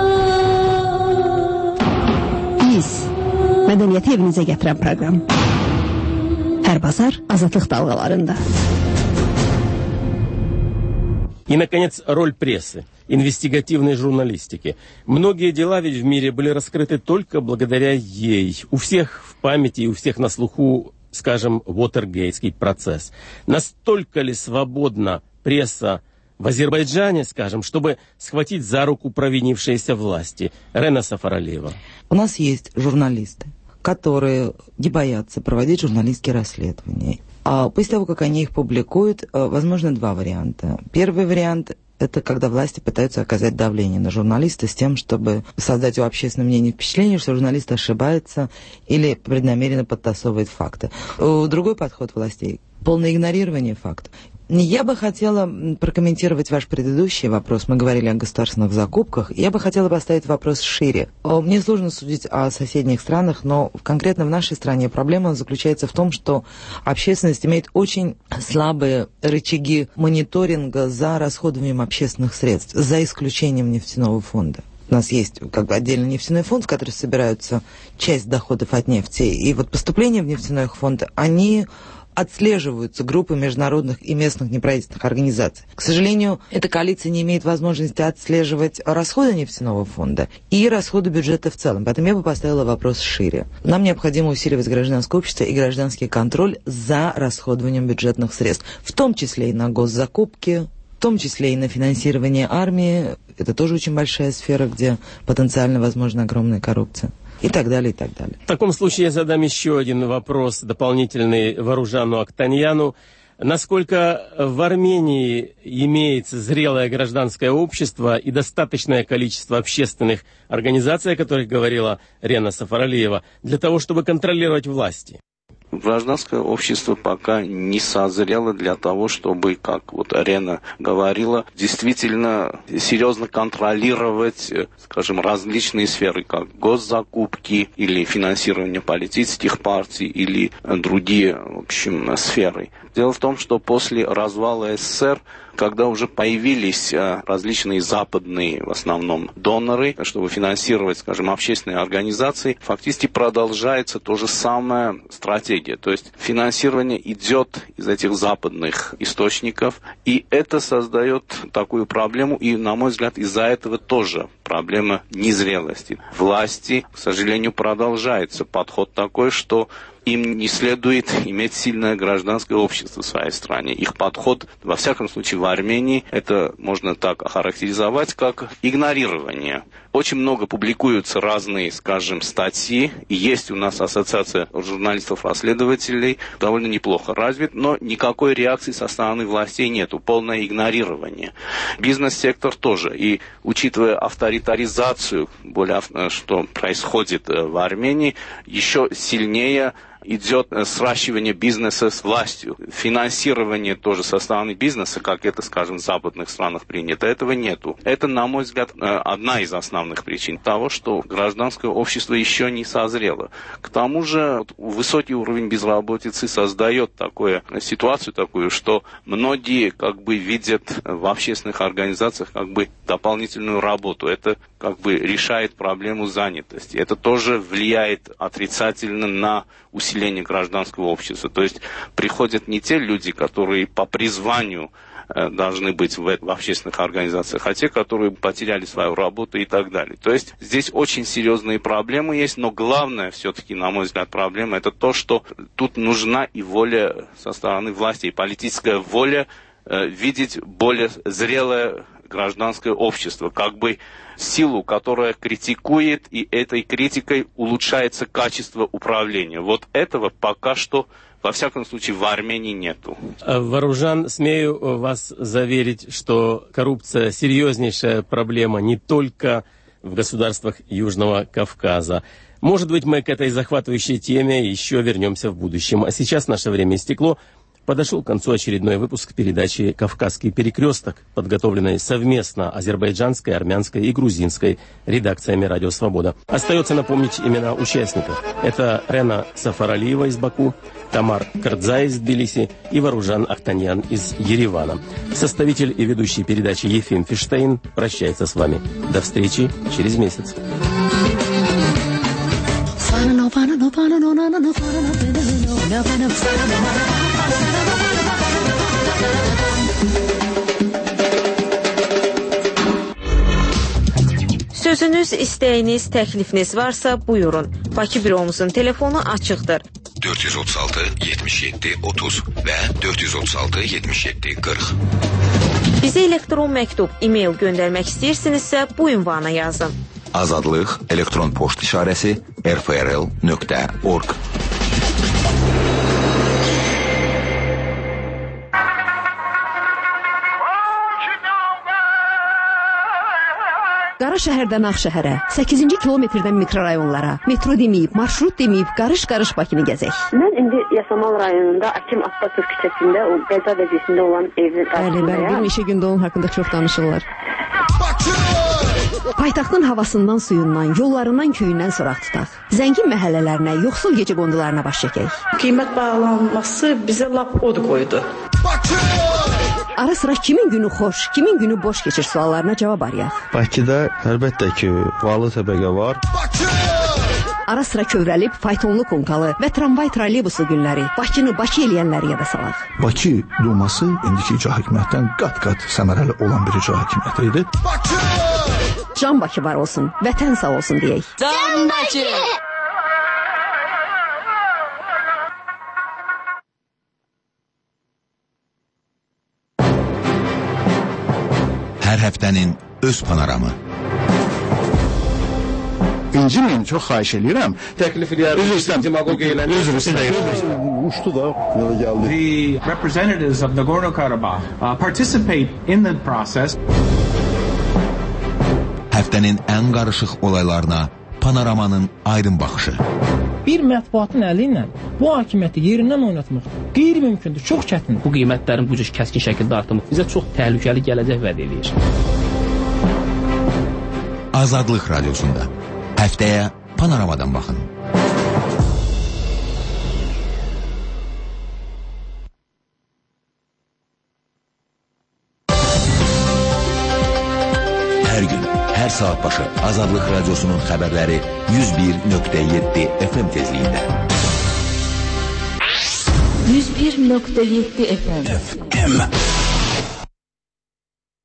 Biz mədəniyyəti evinizə gətirən proqram. Hər bazar Azadlıq dalğalarında. И, наконец, роль прессы, инвестигативной журналистики. Многие дела ведь в мире были раскрыты только благодаря ей. У всех в памяти и у всех на слуху, скажем, Уотергейтский процесс. Настолько ли свободна пресса в Азербайджане, скажем, чтобы схватить за руку провинившиеся власти? Рена Сафаралиева. У нас есть журналисты, которые не боятся проводить журналистские расследования. А после того, как они их публикуют, возможно два варианта. Первый вариант – это когда власти пытаются оказать давление на журналиста с тем, чтобы создать у общественного мнения впечатление, что журналист ошибается или преднамеренно подтасовывает факты. Другой подход властей – полное игнорирование фактов. Я бы хотела прокомментировать ваш предыдущий вопрос. Мы говорили о государственных закупках. Я бы хотела поставить вопрос шире. Мне сложно судить о соседних странах, но конкретно в нашей стране проблема заключается в том, что общественность имеет очень слабые рычаги мониторинга за расходованием общественных средств, за исключением нефтяного фонда. У нас есть как бы отдельный нефтяной фонд, в который собираются часть доходов от нефти. И вот поступления в нефтяной фонд, они отслеживаются группой международных и местных неправительственных организаций. К сожалению, эта коалиция не имеет возможности отслеживать расходы нефтяного фонда и расходы бюджета в целом. Поэтому я бы поставила вопрос шире. Нам необходимо усиливать гражданское общество и гражданский контроль за расходованием бюджетных средств, в том числе и на госзакупки, в том числе и на финансирование армии. Это тоже очень большая сфера, где потенциально возможна огромная коррупция. И так далее, и так далее. В таком случае я задам еще один вопрос, дополнительный Варужану Актаньяну. Насколько в Армении имеется зрелое гражданское общество и достаточное количество общественных организаций, о которых говорила Рена Сафаралиева, для того, чтобы контролировать власти? Гражданское общество пока не созрело для того, чтобы, как вот Арена говорила, действительно серьезно контролировать, скажем, различные сферы, как госзакупки или финансирование политических партий или другие, в общем, сферы. Дело в том, что после развала СССР, когда уже появились различные западные, в основном, доноры, чтобы финансировать, скажем, общественные организации, фактически продолжается то же самое стратегия. То есть финансирование идет из этих западных источников, и это создает такую проблему, и, на мой взгляд, из-за этого тоже проблема незрелости. Власти, к сожалению, продолжается подход такой, что им не следует иметь сильное гражданское общество в своей стране. Их подход, во всяком случае в Армении, это можно так охарактеризовать, как игнорирование. Очень много публикуются разные, скажем, статьи. И есть у нас ассоциация журналистов-расследователей, довольно неплохо развит, но никакой реакции со стороны властей нету. Полное игнорирование. Бизнес-сектор тоже. И учитывая авторитаризацию, более, что происходит в Армении, еще сильнее идет сращивание бизнеса с властью. Финансирование тоже со стороны бизнеса, как это, скажем, в западных странах принято, этого нету. Это, на мой взгляд, одна из основных причин того, что гражданское общество еще не созрело. К тому же высокий уровень безработицы создает такую ситуацию, такую, что многие как бы видят в общественных организациях как бы дополнительную работу. Это как бы решает проблему занятости. Это тоже влияет отрицательно на усиление гражданского общества. То есть приходят не те люди, которые по призванию э, должны быть в, в общественных организациях, а те, которые потеряли свою работу и так далее. То есть здесь очень серьезные проблемы есть, но главное все-таки, на мой взгляд, проблема это то, что тут нужна и воля со стороны власти, и политическая воля э, видеть более зрелое гражданское общество, как бы силу, которая критикует, и этой критикой улучшается качество управления. Вот этого пока что, во всяком случае, в Армении нету. Варужан, смею вас заверить, что коррупция серьезнейшая проблема не только в государствах Южного Кавказа. Может быть, мы к этой захватывающей теме еще вернемся в будущем. А сейчас наше время истекло. Подошел к концу очередной выпуск передачи «Кавказский перекресток», подготовленной совместно азербайджанской, армянской и грузинской редакциями «Радио Свобода». Остается напомнить имена участников. Это Рена Сафаралиева из Баку, Тамар Кырдзай из Тбилиси и Варужан Актаньян из Еревана. Составитель и ведущий передачи Ефим Фиштейн прощается с вами. До встречи через месяц. Sözünüz, istəyiniz, təklifiniz varsa buyurun. Bakı büromuzun telefonu açıqdır. dört yüz otuz altı yetmiş yedi otuz və dört yüz otuz altı yetmiş yedi qırx. Bizə elektron məktub, e-mail göndərmək istəyirsinizsə bu ünvana yazın. Azadlıq elektron poçt işarəsi r f r l nöqtə org. Qara şəhərdən Ağşəhərə, səkkizinci kilometrdən mikrorayonlara, metro deməyib, marşrut deməyib, qarış-qarış Bakını gəzək. Mən indi Yasamal rayonunda Akim Abbasov küçəsində o qəza vəziyyətində olan evin qarşısındayam. Bəli, bəli, bir neçə gündə onun haqqında çox danışırlar. Paytaxtın havasından, suyundan, yollarından, köyündən soraq tutaq. Zəngin məhəllələrinə, yoxsul gecəqondularına baş çəkək. Qiymət bağlanması bizə lap od qoydu. Ara sıra kimin günü xoş, kimin günü boş keçir suallarına cavab arayaq. Bakıda əlbəttə ki, varlı təbəqə var. Ara sıra kövrəlib, faytonlu konkalı və tramvay troleybusu günləri, Bakını Bakı eləyənləri yada salaq. Bakı Duması indiki icra hakimiyyətdən qat-qat səmərəli olan bir icra hakimiyyəti idi. Can Bakı var olsun, vətən sağ olsun deyək. Can Bakı! Hər həftənin öz panoramı. İncimin, çox xahiş edirəm. Təklif edirəm. Üzr istəyirəm, demagoq eylənir. Üzr istəyirəm. Uçdu da, yola gəldi. The representatives of Nagorno-Karabakh uh, participate in the process. Həftənin ən qarışıq olaylarına panoramanın aydın baxışı. Bir mətbuatın əli ilə bu hakimiyyəti yerindən oynatmaq qeyri-mümkündür, çox çətindir. Bu qiymətlərin bu cür kəskin şəkildə artımı bizə çox təhlükəli gələcək vəd edir. Azadlıq Radiosunda həftəyə panoramadan baxın. Hər gün, hər saat başı Azadlıq Radiosunun xəbərləri yüz bir nöqtə yeddi F M tezliyində. yüz bir nöqtə yeddi F M. F M.